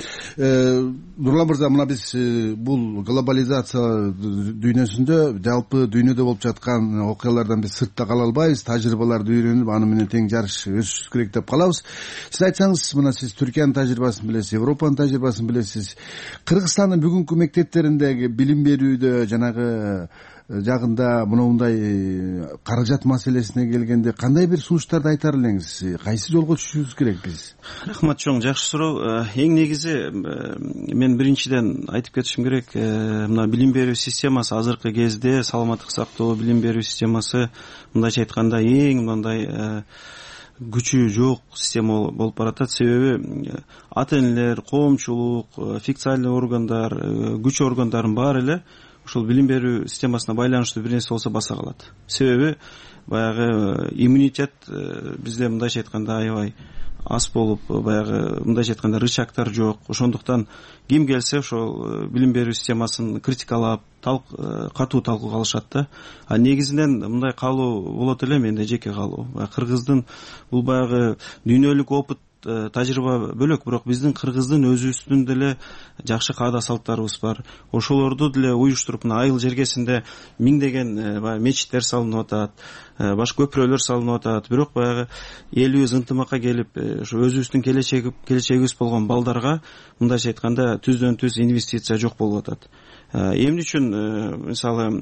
Нурлан мырза, мына биз бул глобализация дүйнөсүндө, жалпы дүйнөдө болуп жаткан окуялардан биз сыртта кала албайбыз, тажрыйбаларды үйрөнүп, аны менен тең жарышышыбыз керек деп калабыз. Сиз айтсаңыз, мына сиз Түркиянын тажрыйбасын билесиз, Европанын тажрыйбасын билесиз. Кыргызстандын бүгүнкү мектептериндеги билим берүүдө жанагы жагында мындай каражат маселесине келгенде кандай бир сунуштарды айтар элеңиз? Кайсы жолго түшүшүбүз керек биз? Рахмат чоң, жакшы суроо. Эң негизи мен биринчиден айтып кетишим керек, мына билим берүү системасы азыркы кезде саламаттык сактоо билим берүү системасы мындайча айтканда эң мындай күчү жок система болуп баратат. Себеби ата-энелер, коомчулук, официальный органдар, күч органдардын баары эле ушул билим берүү системасына байланыштуу бир нерсе болсо баса калат. Себеби баягы иммунитет бизде мындайча айтканда аябай аз болуп, баягы мындайча айтканда рычагтар жок. Ошондуктан ким келсе ошол билим берүү системасын критикалап, катуу талкууга алышат да. А негизинен мындай каалоо болот эле, менде жеке каалоо. Кыргыздын бул баягы дүйнөлүк опыт тажрыйба бөлөк, бирок биздин кыргыздын өзүбүздүн деле жакшы каада салттарыбыз бар. Ошолорду деле уюштуруп, мына айыл жергесинде миңдеген баягы мечиттер салынып атат, башка көпүрөлөр салынып атат. Бирок баягы элибиз ынтымакка келип, ошо өзүбүздүн келечегибиз болгон балдарга мындайча айтканда түздөн түз инвестиция жок болуп атат. Эмне үчүн мисалы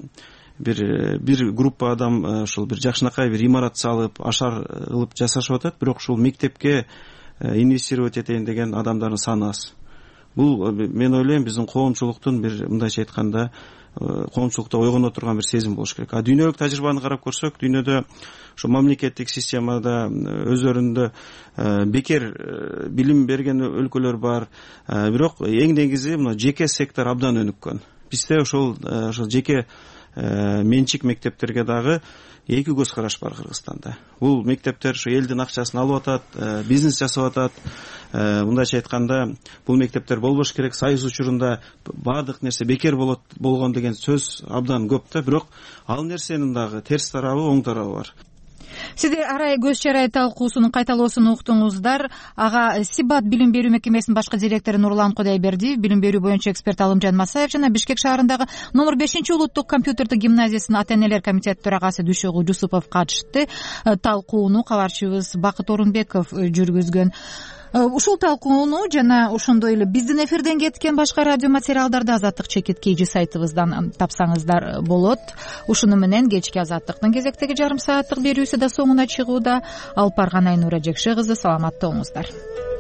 бир группа адам ушул бир жакшынакай бир имарат салып ашар кылып жасашып атат, бирок ушул мектепке инвестировать этейин деген адамдардын саны аз. Бул мен ойлойм биздин коомчулуктун бир мындайча айтканда коомчулукта ойгоно турган бир сезим болуш керек. Дүйнөлүк тажрыйбаны карап көрсөк, дүйнөдө ошо мамлекеттик системада өзөрүндө бекер билим берген өлкөлөр бар, бирок эң негизи мына жеке сектор абдан өнүккөн. Бизде ошол жеке менчик мектептерге дагы эки көз караш бар Кыргызстанда. Бул мектептер ошо элдин акчасын алып атат, бизнес жасап атат. Мындайча айтканда, бул мектептер болбош керек, союз учурунда баардык нерсе бекер болгон деген сөз абдан көп да, бирок ал нерсенин дагы терс тарабы, оң тарабы бар. Сиздер арай көз чарай талкуусунун кайталоосун уктуңуздар. Ага Сибат билим берүү мекемесинин башкы директору Нурлан Кудайбердиев, билим берүү боюнча эксперт Алымжан Масаев жана Бишкек шаарындагы номер 5-улуттук компьютердик гимназиясынын ата-энелер комитети төрагасы Дүйшөгүл Жусупов катышты. Талкууну кабарчыбыз Бакыт Орунбеков жүргүзгөн. Ушул талкууну жана ошондой эле биздин эфирден кеткен башка радио материалдарды Азаттык чекиткейжи сайтыбыздан тапсаңыздар болот. Ушуну менен кечки Азаттыктын кезектеги жарым сааттык берүүсү да соңуна чыгууда. Алып барган Айнура Жекше кызы, саламатта болуңуздар.